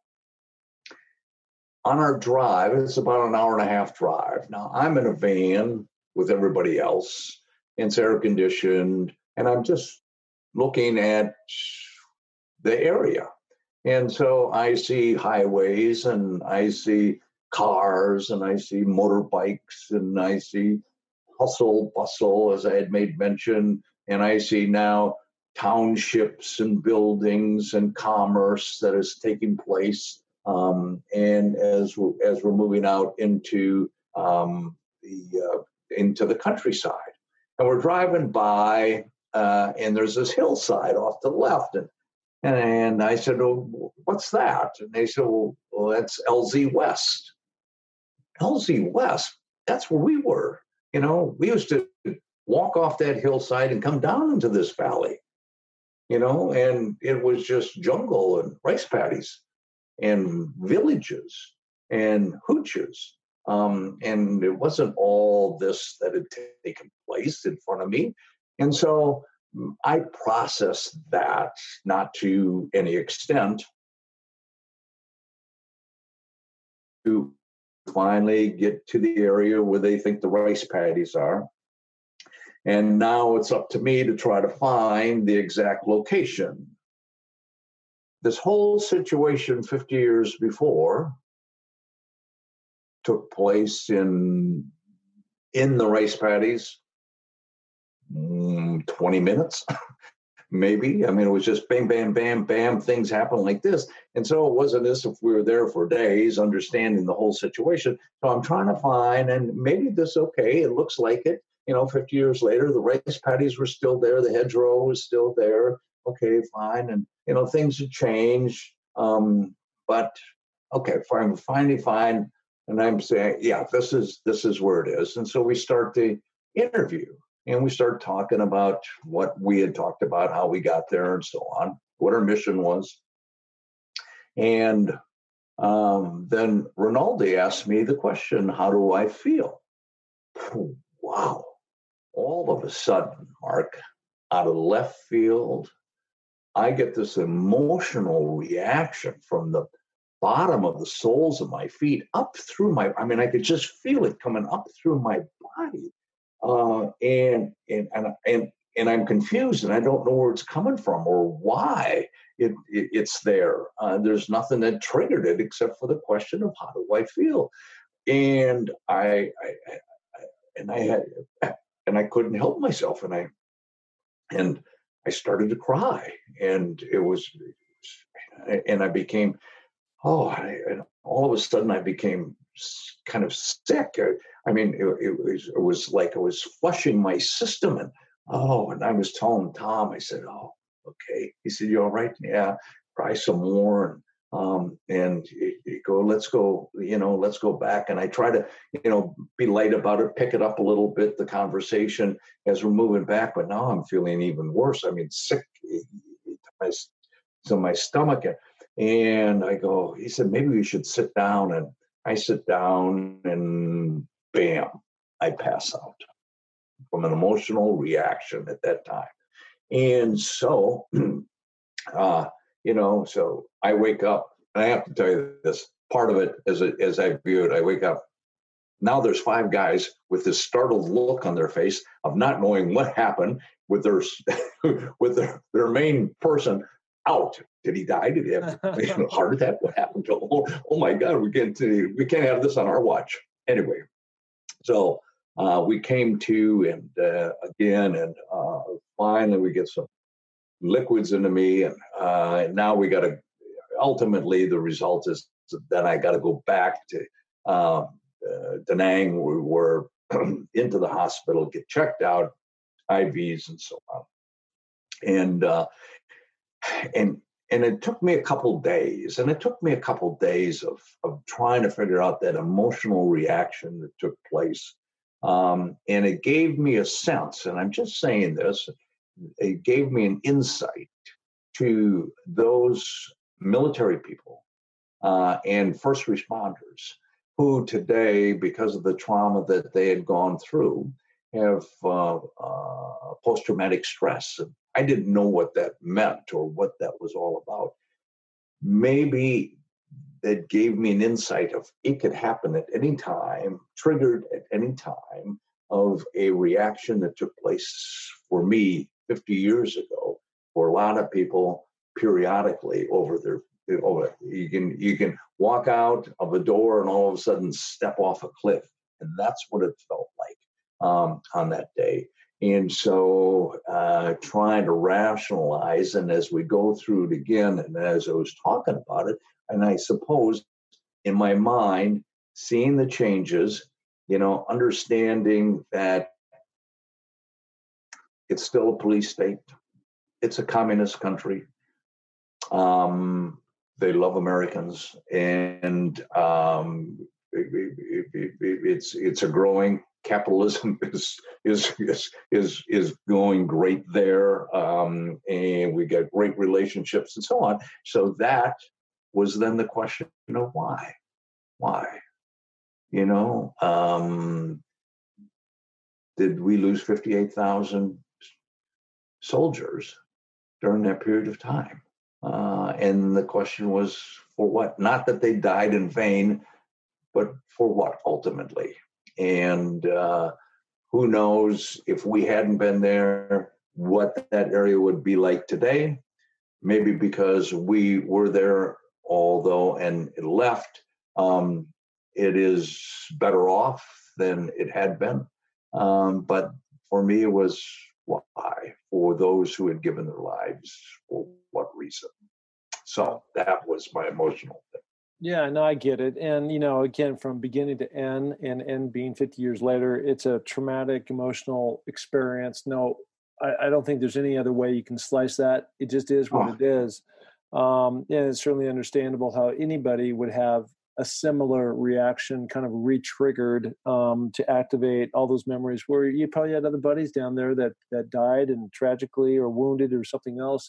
our drive, it's about an hour and a half drive. Now, I'm in a van with everybody else, and it's air conditioned, and I'm just looking at the area. And so I see highways, and I see cars, and I see motorbikes, and I see hustle, bustle, as I had made mention, and I see now townships and buildings and commerce that is taking place. And as we're moving out into the countryside, and we're driving by, and there's this hillside off to the left, and I said, "Oh, what's that?" And they said, "Well, that's LZ West." LZ West, that's where we were. We used to walk off that hillside and come down into this valley, and it was just jungle and rice paddies and villages and hooches. And it wasn't all this that had taken place in front of me. And so I processed that, not to any extent, to finally get to the area where they think the rice paddies are. And now it's up to me to try to find the exact location. This whole situation 50 years before took place in the rice paddies, 20 minutes, maybe. I mean, it was just bam, bam, bam, bam, things happen like this. And so it wasn't as if we were there for days understanding the whole situation. So I'm trying to find, and maybe this, okay, it looks like it. 50 years later, the rice paddies were still there. The hedgerow was still there. Okay, fine. And, things had changed. But okay, fine, finally fine. And I'm saying, yeah, this is where it is. And so we start the interview, and we start talking about what we had talked about, how we got there and so on, what our mission was. And then Rinaldi asked me the question, how do I feel? Wow. All of a sudden, Mark, out of left field, I get this emotional reaction from the bottom of the soles of my feet up through I could just feel it coming up through my body. And I'm confused, and I don't know where it's coming from or why it's there. There's nothing that triggered it except for the question of how do I feel, and I couldn't help myself, and I started to cry, and I became, and all of a sudden I became kind of sick. It was like I was flushing my system, and I was telling Tom, I said, "Oh, okay." He said, "You all right?" "Yeah." Cry some more, And you go, let's go back. And I try to, be light about it, pick it up a little bit, the conversation as we're moving back. But now I'm feeling even worse. I mean, sick to my stomach. And I go, he said, maybe we should sit down. And I sit down and bam, I pass out from an emotional reaction at that time. And so, so I wake up, and I have to tell you this, part of it as I view it, I wake up, now there's 5 guys with this startled look on their face of not knowing what happened with their with their main person out. Did he die? Did he have a heart attack? What happened to him? Oh my God, we can't have this on our watch. Anyway, so we came to, and again, and finally we get some liquids into me, and now we got to, ultimately the result is that I got to go back to Da Nang. We were into the hospital, get checked out, IVs and so on. And it took me a couple days, of trying to figure out that emotional reaction that took place. And it gave me a sense, and I'm just saying this, it gave me an insight to those military people and first responders who today, because of the trauma that they had gone through, have post-traumatic stress. And I didn't know what that meant or what that was all about. Maybe that gave me an insight of it could happen at any time, triggered at any time, of a reaction that took place for me 50 years ago, for a lot of people periodically you can walk out of a door and all of a sudden step off a cliff. And that's what it felt like on that day. And so trying to rationalize, and as we go through it again, and as I was talking about it, and I suppose in my mind, seeing the changes, understanding that it's still a police state. It's a communist country. They love Americans, and it's a growing. Capitalism is going great there, and we got great relationships and so on. So that was then the question, why? Did we lose 58,000 soldiers during that period of time? And the question was, for what? Not that they died in vain, but for what ultimately? And who knows if we hadn't been there, what that area would be like today. Maybe because we were there, although, and it left, it is better off than it had been. But for me, it was why? For those who had given their lives, for what reason? So that was my emotional thing. Yeah, no, I get it. And, again, from beginning to end, and end being 50 years later, it's a traumatic, emotional experience. No, I don't think there's any other way you can slice that. It just is what it is. And it's certainly understandable how anybody would have a similar reaction kind of re-triggered to activate all those memories where you probably had other buddies down there that died, and tragically, or wounded, or something else,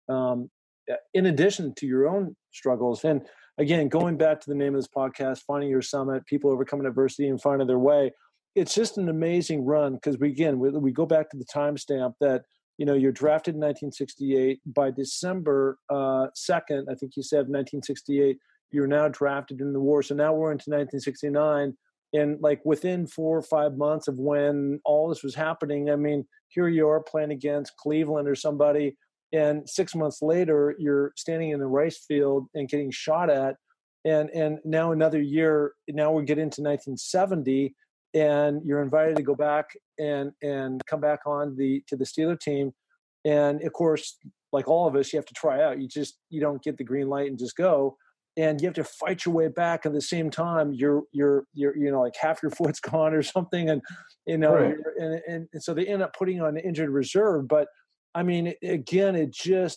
in addition to your own struggles. And again, going back to the name of this podcast, Finding Your Summit, people overcoming adversity and finding their way. It's just an amazing run, because we go back to the timestamp that, you're drafted in 1968. By December 2nd, I think you said 1968, you're now drafted in the war. So now we're into 1969. And like within 4 or 5 months of when all this was happening, I mean, here you are playing against Cleveland or somebody. And 6 months later, you're standing in the rice field and getting shot at. And now another year, now we get into 1970, and you're invited to go back and come back on to the Steeler team. And of course, like all of us, you have to try out. You don't get the green light and just go. And you have to fight your way back. At the same time, you're like half your foot's gone or something. And, Right. and so they end up putting you on the injured reserve. But I mean, again, it just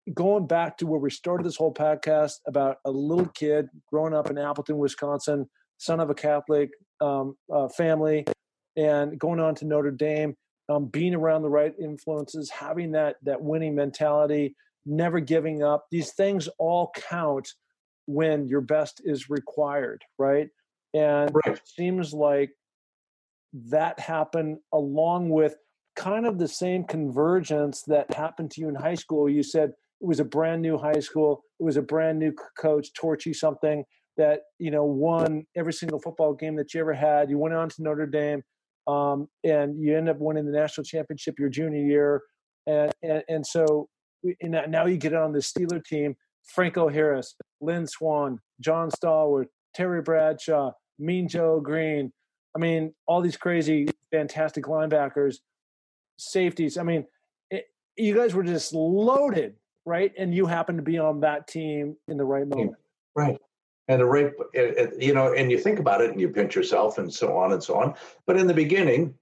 going back to where we started this whole podcast about a little kid growing up in Appleton, Wisconsin, son of a Catholic family, and going on to Notre Dame, being around the right influences, having that winning mentality, never giving up. These things all count when your best is required, right? And Right. it seems like that happened along with kind of the same convergence that happened to you in high school. You said it was a brand new high school. It was a brand new coach, Torchy something, that, won every single football game that you ever had. You went on to Notre Dame, and you end up winning the national championship your junior year. And so now you get on the Steeler team, Franco Harris, Lynn Swann, John Stallworth, Terry Bradshaw, Mean Joe Green. I mean, all these crazy, fantastic linebackers, safeties. I mean, you guys were just loaded, right? And you happened to be on that team in the right moment. Right. And and you think about it and you pinch yourself and so on and so on. But in the beginning,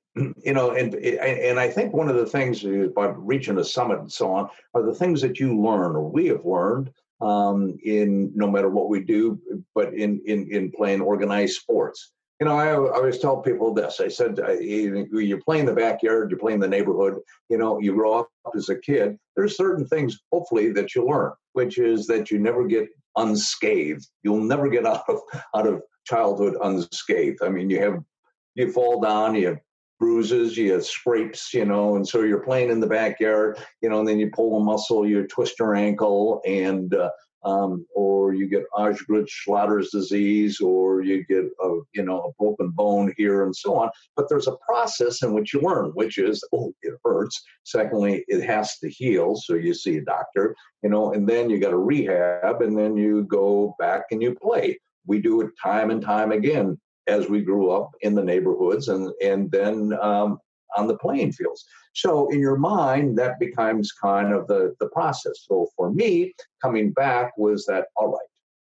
and I think one of the things about reaching a summit and so on are the things that you learn, or we have learned, in no matter what we do, but in playing organized sports. I always tell people this. I said, you play in the backyard, you play in the neighborhood, you grow up as a kid. There's certain things, hopefully, that you learn, which is that you never get unscathed. You'll never get out of childhood unscathed. I mean, you fall down, you have bruises, you have scrapes, and so you're playing in the backyard, and then you pull a muscle, you twist your ankle, and or you get Osgood-Schlatter's disease, or you get a broken bone here, and so on. But there's a process in which you learn, which is, it hurts. Secondly, it has to heal, so you see a doctor, and then you got to rehab, and then you go back and you play. We do it time and time again as we grew up in the neighborhoods, and then on the playing fields. So in your mind, that becomes kind of the process. So for me, coming back was that, all right,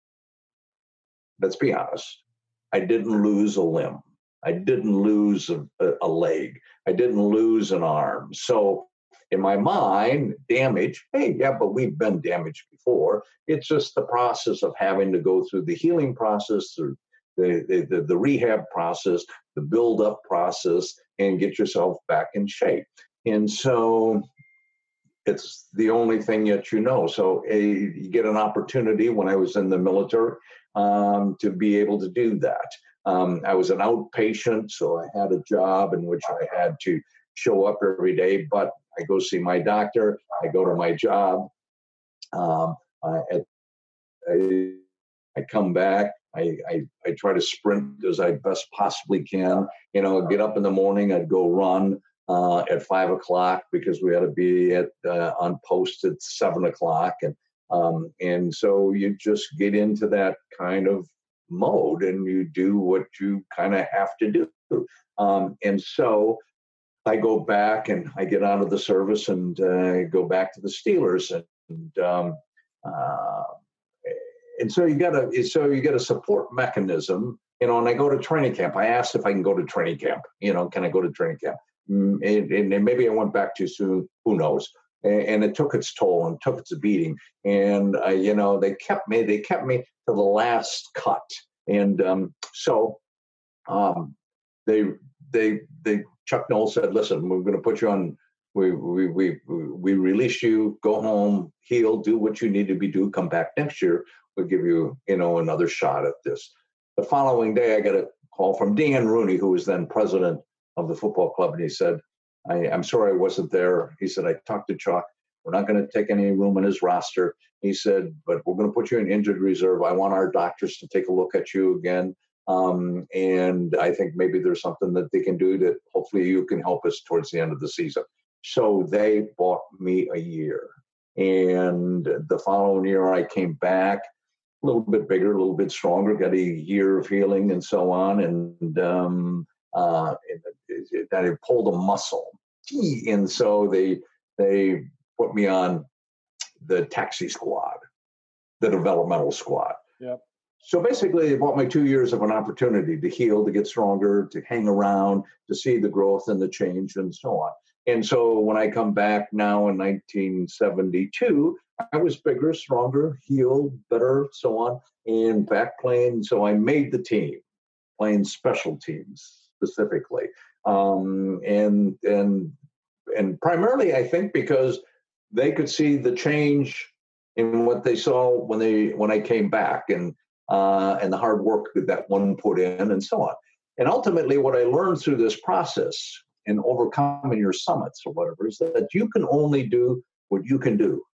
let's be honest. I didn't lose a limb. I didn't lose a leg. I didn't lose an arm. So in my mind, damage, hey, yeah, but we've been damaged before. It's just the process of having to go through the healing process, through the rehab process, the build-up process, and get yourself back in shape. And so it's the only thing that So you get an opportunity when I was in the military to be able to do that. I was an outpatient, so I had a job in which I had to show up every day, but I go see my doctor, I go to my job, I come back, I try to sprint as I best possibly can. Get up in the morning, I'd go run at 5 o'clock because we had to be on post at 7 o'clock. And so you just get into that kind of mode and you do what you kind of have to do. And so I go back and I get out of the service and go back to the Steelers. And so you got a support mechanism, and I go to training camp. I asked if I can go to training camp. Can I go to training camp? And maybe I went back too soon. Who knows? And it took its toll and took its beating. And they kept me to the last cut. And so Chuck Noll said, "Listen, we're going to put you on. We release you. Go home, heal, do what you need to do. Come back next year. We'll give you, another shot at this." The following day, I got a call from Dan Rooney, who was then president of the football club, and he said, I'm sorry I wasn't there. He said, I talked to Chuck. We're not going to take any room in his roster. He said, but we're going to put you in injured reserve. I want our doctors to take a look at you again. And I think maybe there's something that they can do that hopefully you can help us towards the end of the season. So they bought me a year. And the following year I came back a little bit bigger, a little bit stronger, got a year of healing and so on. And I pulled a muscle. And so they put me on the taxi squad, the developmental squad. Yep. So basically, they bought me 2 years of an opportunity to heal, to get stronger, to hang around, to see the growth and the change and so on. And so when I come back now in 1972, I was bigger, stronger, healed, better, so on, and back playing. So I made the team, playing special teams specifically, and primarily I think because they could see the change in what they saw when I came back, and the hard work that one put in, and so on. And ultimately, what I learned through this process in overcoming your summits or whatever is that you can only do what you can do.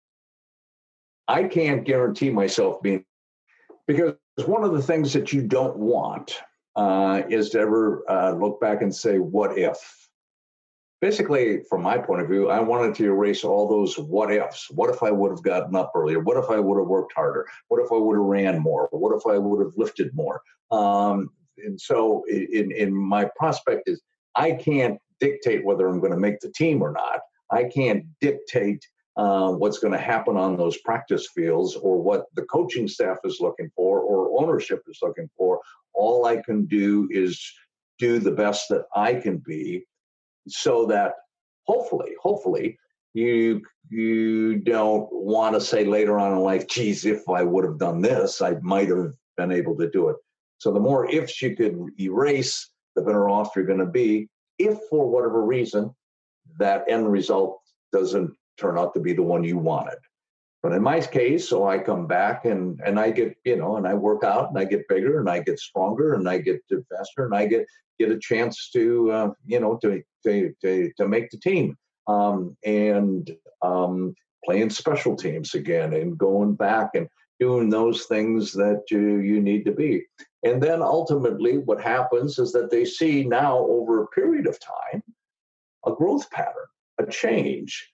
I can't guarantee myself being, because one of the things that you don't want is to ever look back and say, what if? Basically, from my point of view, I wanted to erase all those what ifs. What if I would have gotten up earlier? What if I would have worked harder? What if I would have ran more? What if I would have lifted more? And so in my prospect is, I can't dictate whether I'm going to make the team or not. I can't dictate what's going to happen on those practice fields or what the coaching staff is looking for or ownership is looking for. All I can do is do the best that I can be, so that hopefully you don't want to say later on in life, geez, if I would have done this, I might have been able to do it. So the more ifs you could erase, the better off you're going to be, if for whatever reason that end result doesn't turn out to be the one you wanted. But in my case, so I come back and I get, and I work out and I get bigger and I get stronger and I get faster and I get a chance to, to make the team, and playing special teams again and going back and doing those things that you need to be. And then ultimately what happens is that they see now over a period of time, a growth pattern, a change,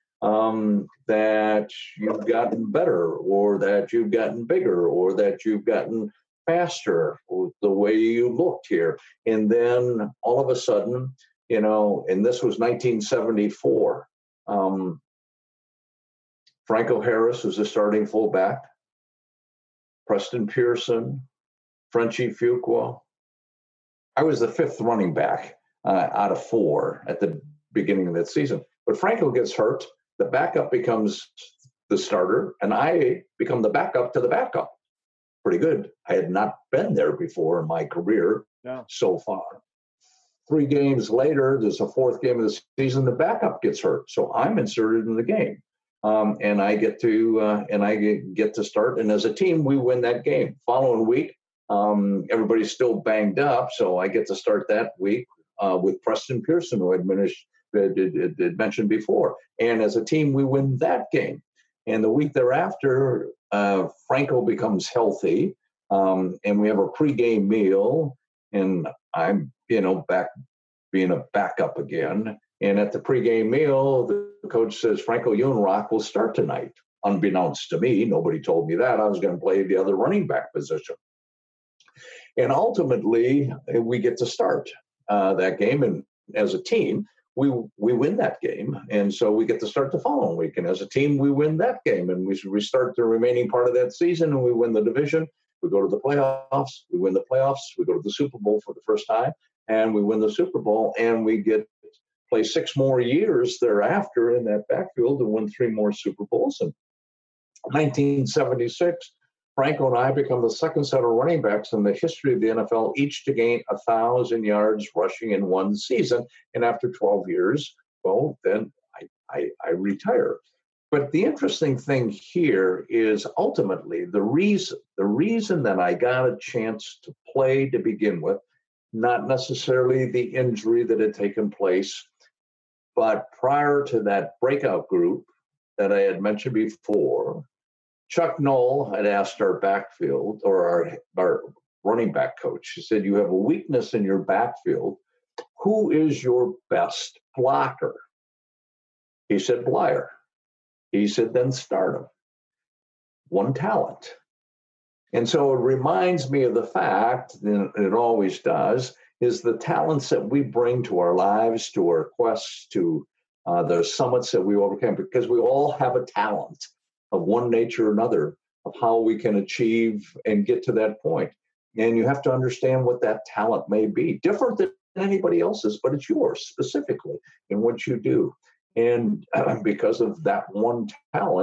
that you've gotten better or that you've gotten bigger or that you've gotten faster, or the way you looked here. And then all of a sudden, and this was 1974, Franco Harris was the starting fullback, Preston Pearson, Frenchie Fuqua. I was the fifth running back out of four at the beginning of that season. But Franco gets hurt, the backup becomes the starter, and I become the backup to the backup. Pretty good. I had not been there before in my career so far. 3 games later, there's a fourth game of the season, the backup gets hurt. So I'm inserted in the game. And I get to start. And as a team, we win that game. Following week, everybody's still banged up. So I get to start that week with Preston Pearson, who I'd mentioned before. And as a team, we win that game. And the week thereafter, Franco becomes healthy, and we have a pregame meal, and I'm, back being a backup again. And at the pregame meal, the coach says, Franco Unrock will start tonight. Unbeknownst to me, nobody told me that. I was going to play the other running back position. And ultimately, we get to start that game. And as a team, we win that game. And so we get to start the following week. And as a team, we win that game. And we start the remaining part of that season, and we win the division. We go to the playoffs. We win the playoffs. We go to the Super Bowl for the first time, and we win the Super Bowl. And we get play 6 more years thereafter in that backfield and win 3 more Super Bowls. And 1976, Franco and I become the second set of running backs in the history of the NFL, each to gain 1,000 yards rushing in one season. And after 12 years, well, then I retire. But the interesting thing here is ultimately the reason that I got a chance to play to begin with, not necessarily the injury that had taken place, but prior to that breakout group that I had mentioned before, Chuck Noll had asked our backfield, or our running back coach, he said, you have a weakness in your backfield. Who is your best blocker? He said, Blyer. He said, then start him. One talent. And so it reminds me of the fact, and it always does, is the talents that we bring to our lives, to our quests, to the summits that we overcome, because we all have a talent of one nature or another of how we can achieve and get to that point. And you have to understand what that talent may be. Different than anybody else's, but it's yours specifically in what you do. And because of that one talent,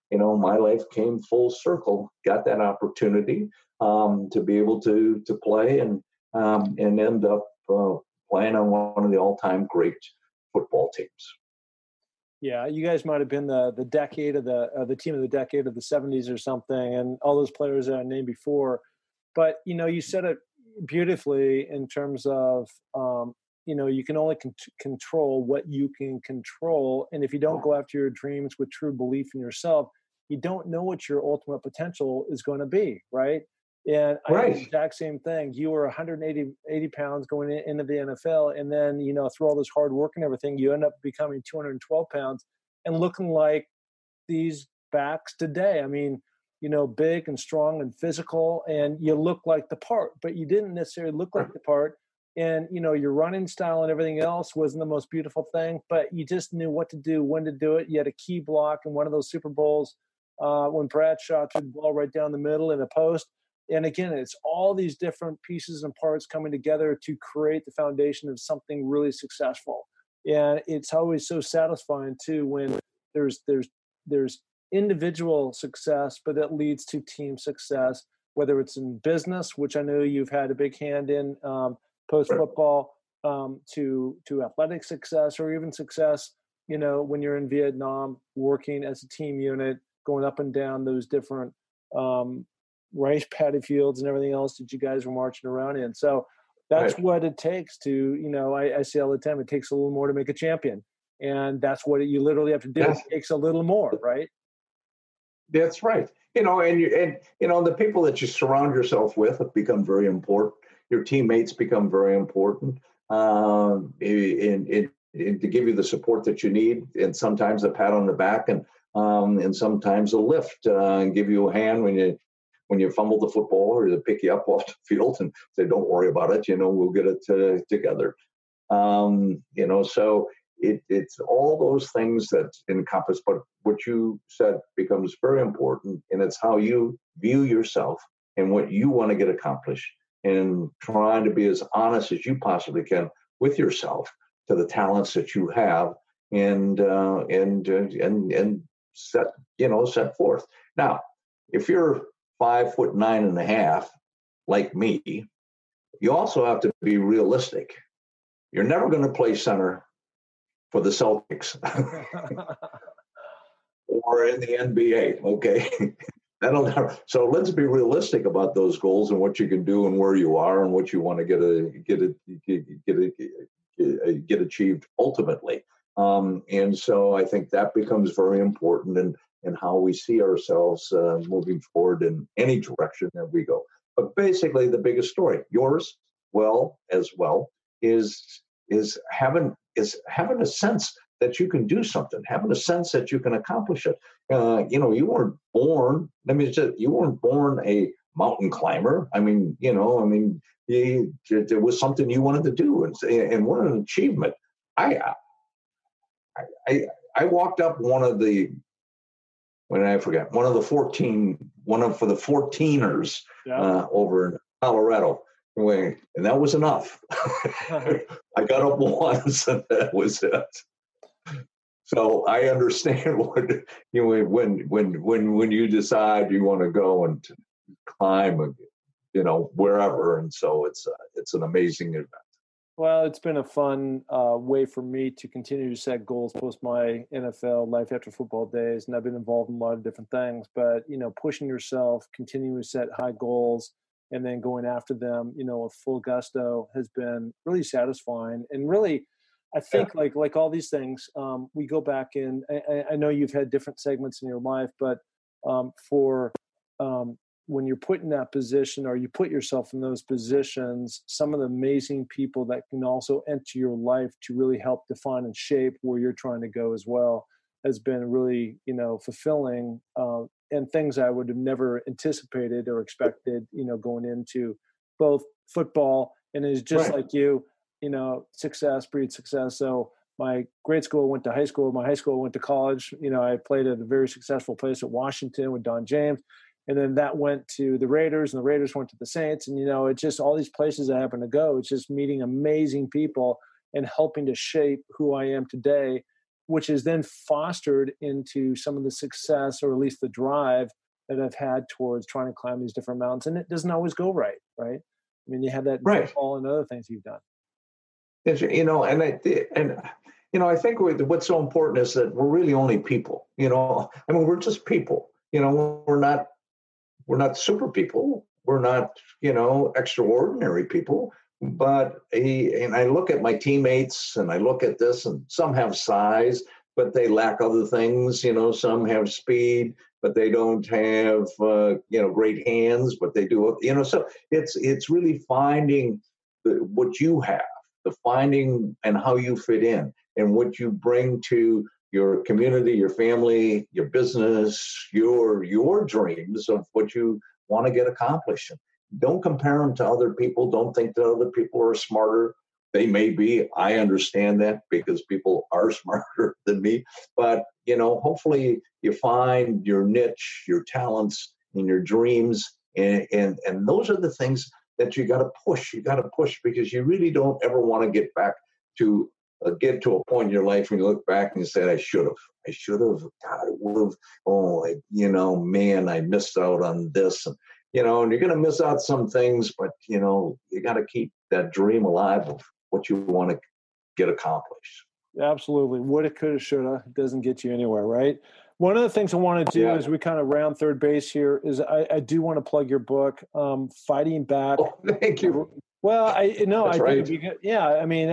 my life came full circle, got that opportunity to be able to play and end up playing on one of the all-time great football teams. Yeah, you guys might have been the decade of the team of the decade of the 70s or something, and all those players that I named before. But you said it beautifully in terms of you can only control what you can control, and if you don't go after your dreams with true belief in yourself, you don't know what your ultimate potential is going to be, right? And I did the exact same thing. You were 180 pounds going into the NFL, and then through all this hard work and everything, you end up becoming 212 pounds and looking like these backs today. I mean, big and strong and physical, and you look like the part, but you didn't necessarily look like the part. And your running style and everything else wasn't the most beautiful thing, but you just knew what to do, when to do it. You had a key block in one of those Super Bowls when Bradshaw threw the ball right down the middle in a post. And again, it's all these different pieces and parts coming together to create the foundation of something really successful. And it's always so satisfying too when there's individual success, but that leads to team success, whether it's in business, which I know you've had a big hand in post football, to athletic success, or even success, when you're in Vietnam, working as a team unit, going up and down those different rice paddy fields and everything else that you guys were marching around in. So that's what it takes to, I say all the time, it takes a little more to make a champion. And that's what you literally have to do. It takes a little more, right? That's right. And the people that you surround yourself with have become very important. Your teammates become very important, and to give you the support that you need, and sometimes a pat on the back, and sometimes a lift, and give you a hand when you fumble the football, or to pick you up off the field and say, "Don't worry about it. We'll get it together." So it's all those things that encompass. But what you said becomes very important, and it's how you view yourself and what you want to get accomplished, and trying to be as honest as you possibly can with yourself to the talents that you have, and set forth. Now, if you're 5'9.5", like me, you also have to be realistic. You're never going to play center for the Celtics or in the NBA. Okay. That'll never. So let's be realistic about those goals and what you can do and where you are and what you want to get achieved ultimately. And so I think that becomes very important in how we see ourselves moving forward in any direction that we go. But basically, the biggest story, yours, is having a sense that you can do something, having a sense that you can accomplish it. You weren't born. You weren't born a mountain climber. It was something you wanted to do, and what an achievement! I walked up one of the 14ers over in Colorado. And that was enough. I got up once, and that was it. So I understand when you decide you want to go and climb, wherever, and so it's an amazing event. Well, it's been a fun way for me to continue to set goals post my NFL life after football days, and I've been involved in a lot of different things. But pushing yourself, continuing to set high goals, and then going after them, with full gusto has been really satisfying. And really, I think like all these things, we go back in. I know you've had different segments in your life, but when you're put in that position, or you put yourself in those positions, some of the amazing people that can also enter your life to really help define and shape where you're trying to go as well has been really, fulfilling, and things I would have never anticipated or expected, going into both football, and it's just like you, success breeds success. So my grade school went to high school, my high school went to college. I played at a very successful place at Washington with Don James. And then that went to the Raiders, and the Raiders went to the Saints. And, it's just all these places I happen to go. It's just meeting amazing people and helping to shape who I am today. which is then fostered into some of the success, or at least the drive that I've had towards trying to climb these different mountains. And it doesn't always go right? I mean, you have that all and other things you've done. I think what's so important is that we're really only people. We're just people. We're not super people. We're not, extraordinary people. But and I look at my teammates and I look at this, and some have size, but they lack other things. Some have speed, but they don't have, great hands, but they do. So it's really finding what you have, the finding and how you fit in, and what you bring to your community, your family, your business, your dreams of what you want to get accomplished. Don't compare them to other people. Don't think that other people are smarter. They may be. I understand that, because people are smarter than me. But, hopefully you find your niche, your talents, and your dreams. And those are the things that you got to push. You got to push, because you really don't ever want to get to a point in your life when you look back and you say, I should have, God, I would have, I missed out on this. And you're going to miss out some things, but, you got to keep that dream alive of what you want to get accomplished. Absolutely. Woulda, coulda, shoulda doesn't get you anywhere, right? One of the things I want to do as we kind of round third base here is I do want to plug your book, Fighting Back. Oh, thank you. Well, I think it'd be good. Yeah. I mean,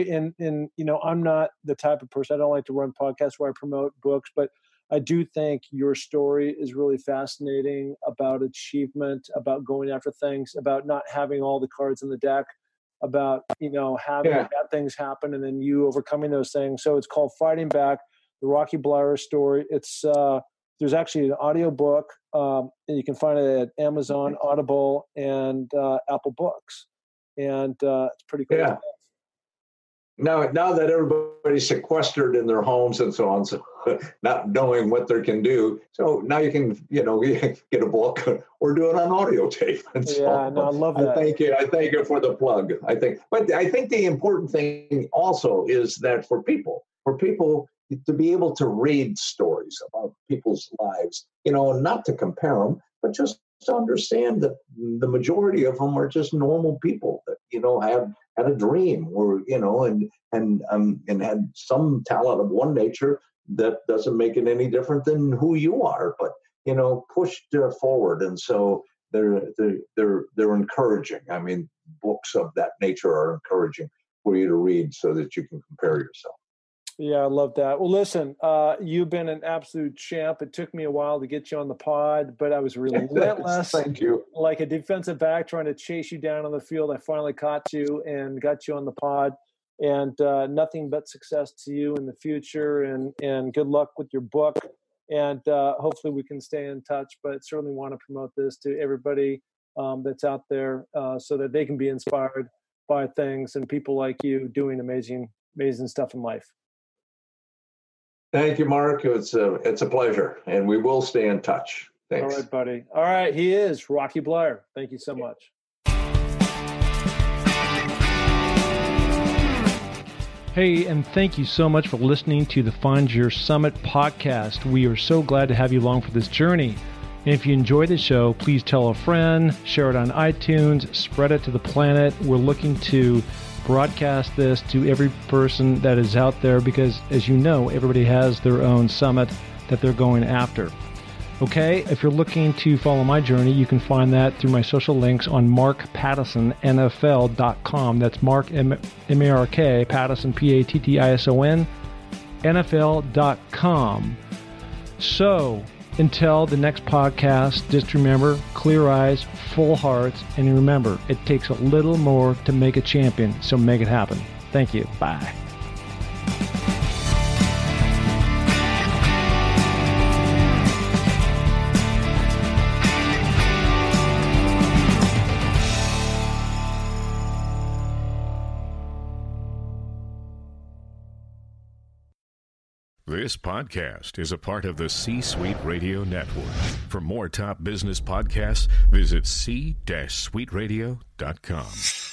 I'm not the type of person, I don't like to run podcasts where I promote books, but I do think your story is really fascinating about achievement, about going after things, about not having all the cards in the deck, about, having bad things happen and then you overcoming those things. So it's called Fighting Back, the Rocky Bleier story. It's there's actually an audio book, and you can find it at Amazon, Audible, and Apple Books. And it's pretty cool. Yeah. Now that everybody's sequestered in their homes and so on, so not knowing what they can do, so now you can, get a book or do it on audio tape. And I love that. I thank you for the plug. I think the important thing also is that for people to be able to read stories about people's lives, not to compare them, but just to understand that the majority of them are just normal people that, had a dream or, and had some talent of one nature that doesn't make it any different than who you are, but, pushed forward. And so they're encouraging. I mean, books of that nature are encouraging for you to read so that you can compare yourself. Yeah, I love that. Well, listen, you've been an absolute champ. It took me a while to get you on the pod, but I was relentless. Thank you. Like a defensive back trying to chase you down on the field. I finally caught you and got you on the pod. And nothing but success to you in the future. And good luck with your book. And hopefully we can stay in touch. But certainly want to promote this to everybody that's out there so that they can be inspired by things and people like you doing amazing stuff in life. Thank you, Mark. It's a pleasure, and we will stay in touch. Thanks. All right, buddy. All right, he is Rocky Bleier. Thank you so much. Hey, and thank you so much for listening to the Find Your Summit podcast. We are so glad to have you along for this journey. And if you enjoy the show, please tell a friend, share it on iTunes, spread it to the planet. We're looking to broadcast this to every person that is out there because, as you know, everybody has their own summit that they're going after. Okay, if you're looking to follow my journey, you can find that through my social links on markpattissonnfl.com. That's Mark, M-A-R-K, Pattison, P-A-T-T-I-S-O-N, NFL.com. So, until the next podcast, just remember, clear eyes, full hearts, and remember, it takes a little more to make a champion, so make it happen. Thank you. Bye. This podcast is a part of the C-Suite Radio Network. For more top business podcasts, visit c-suiteradio.com.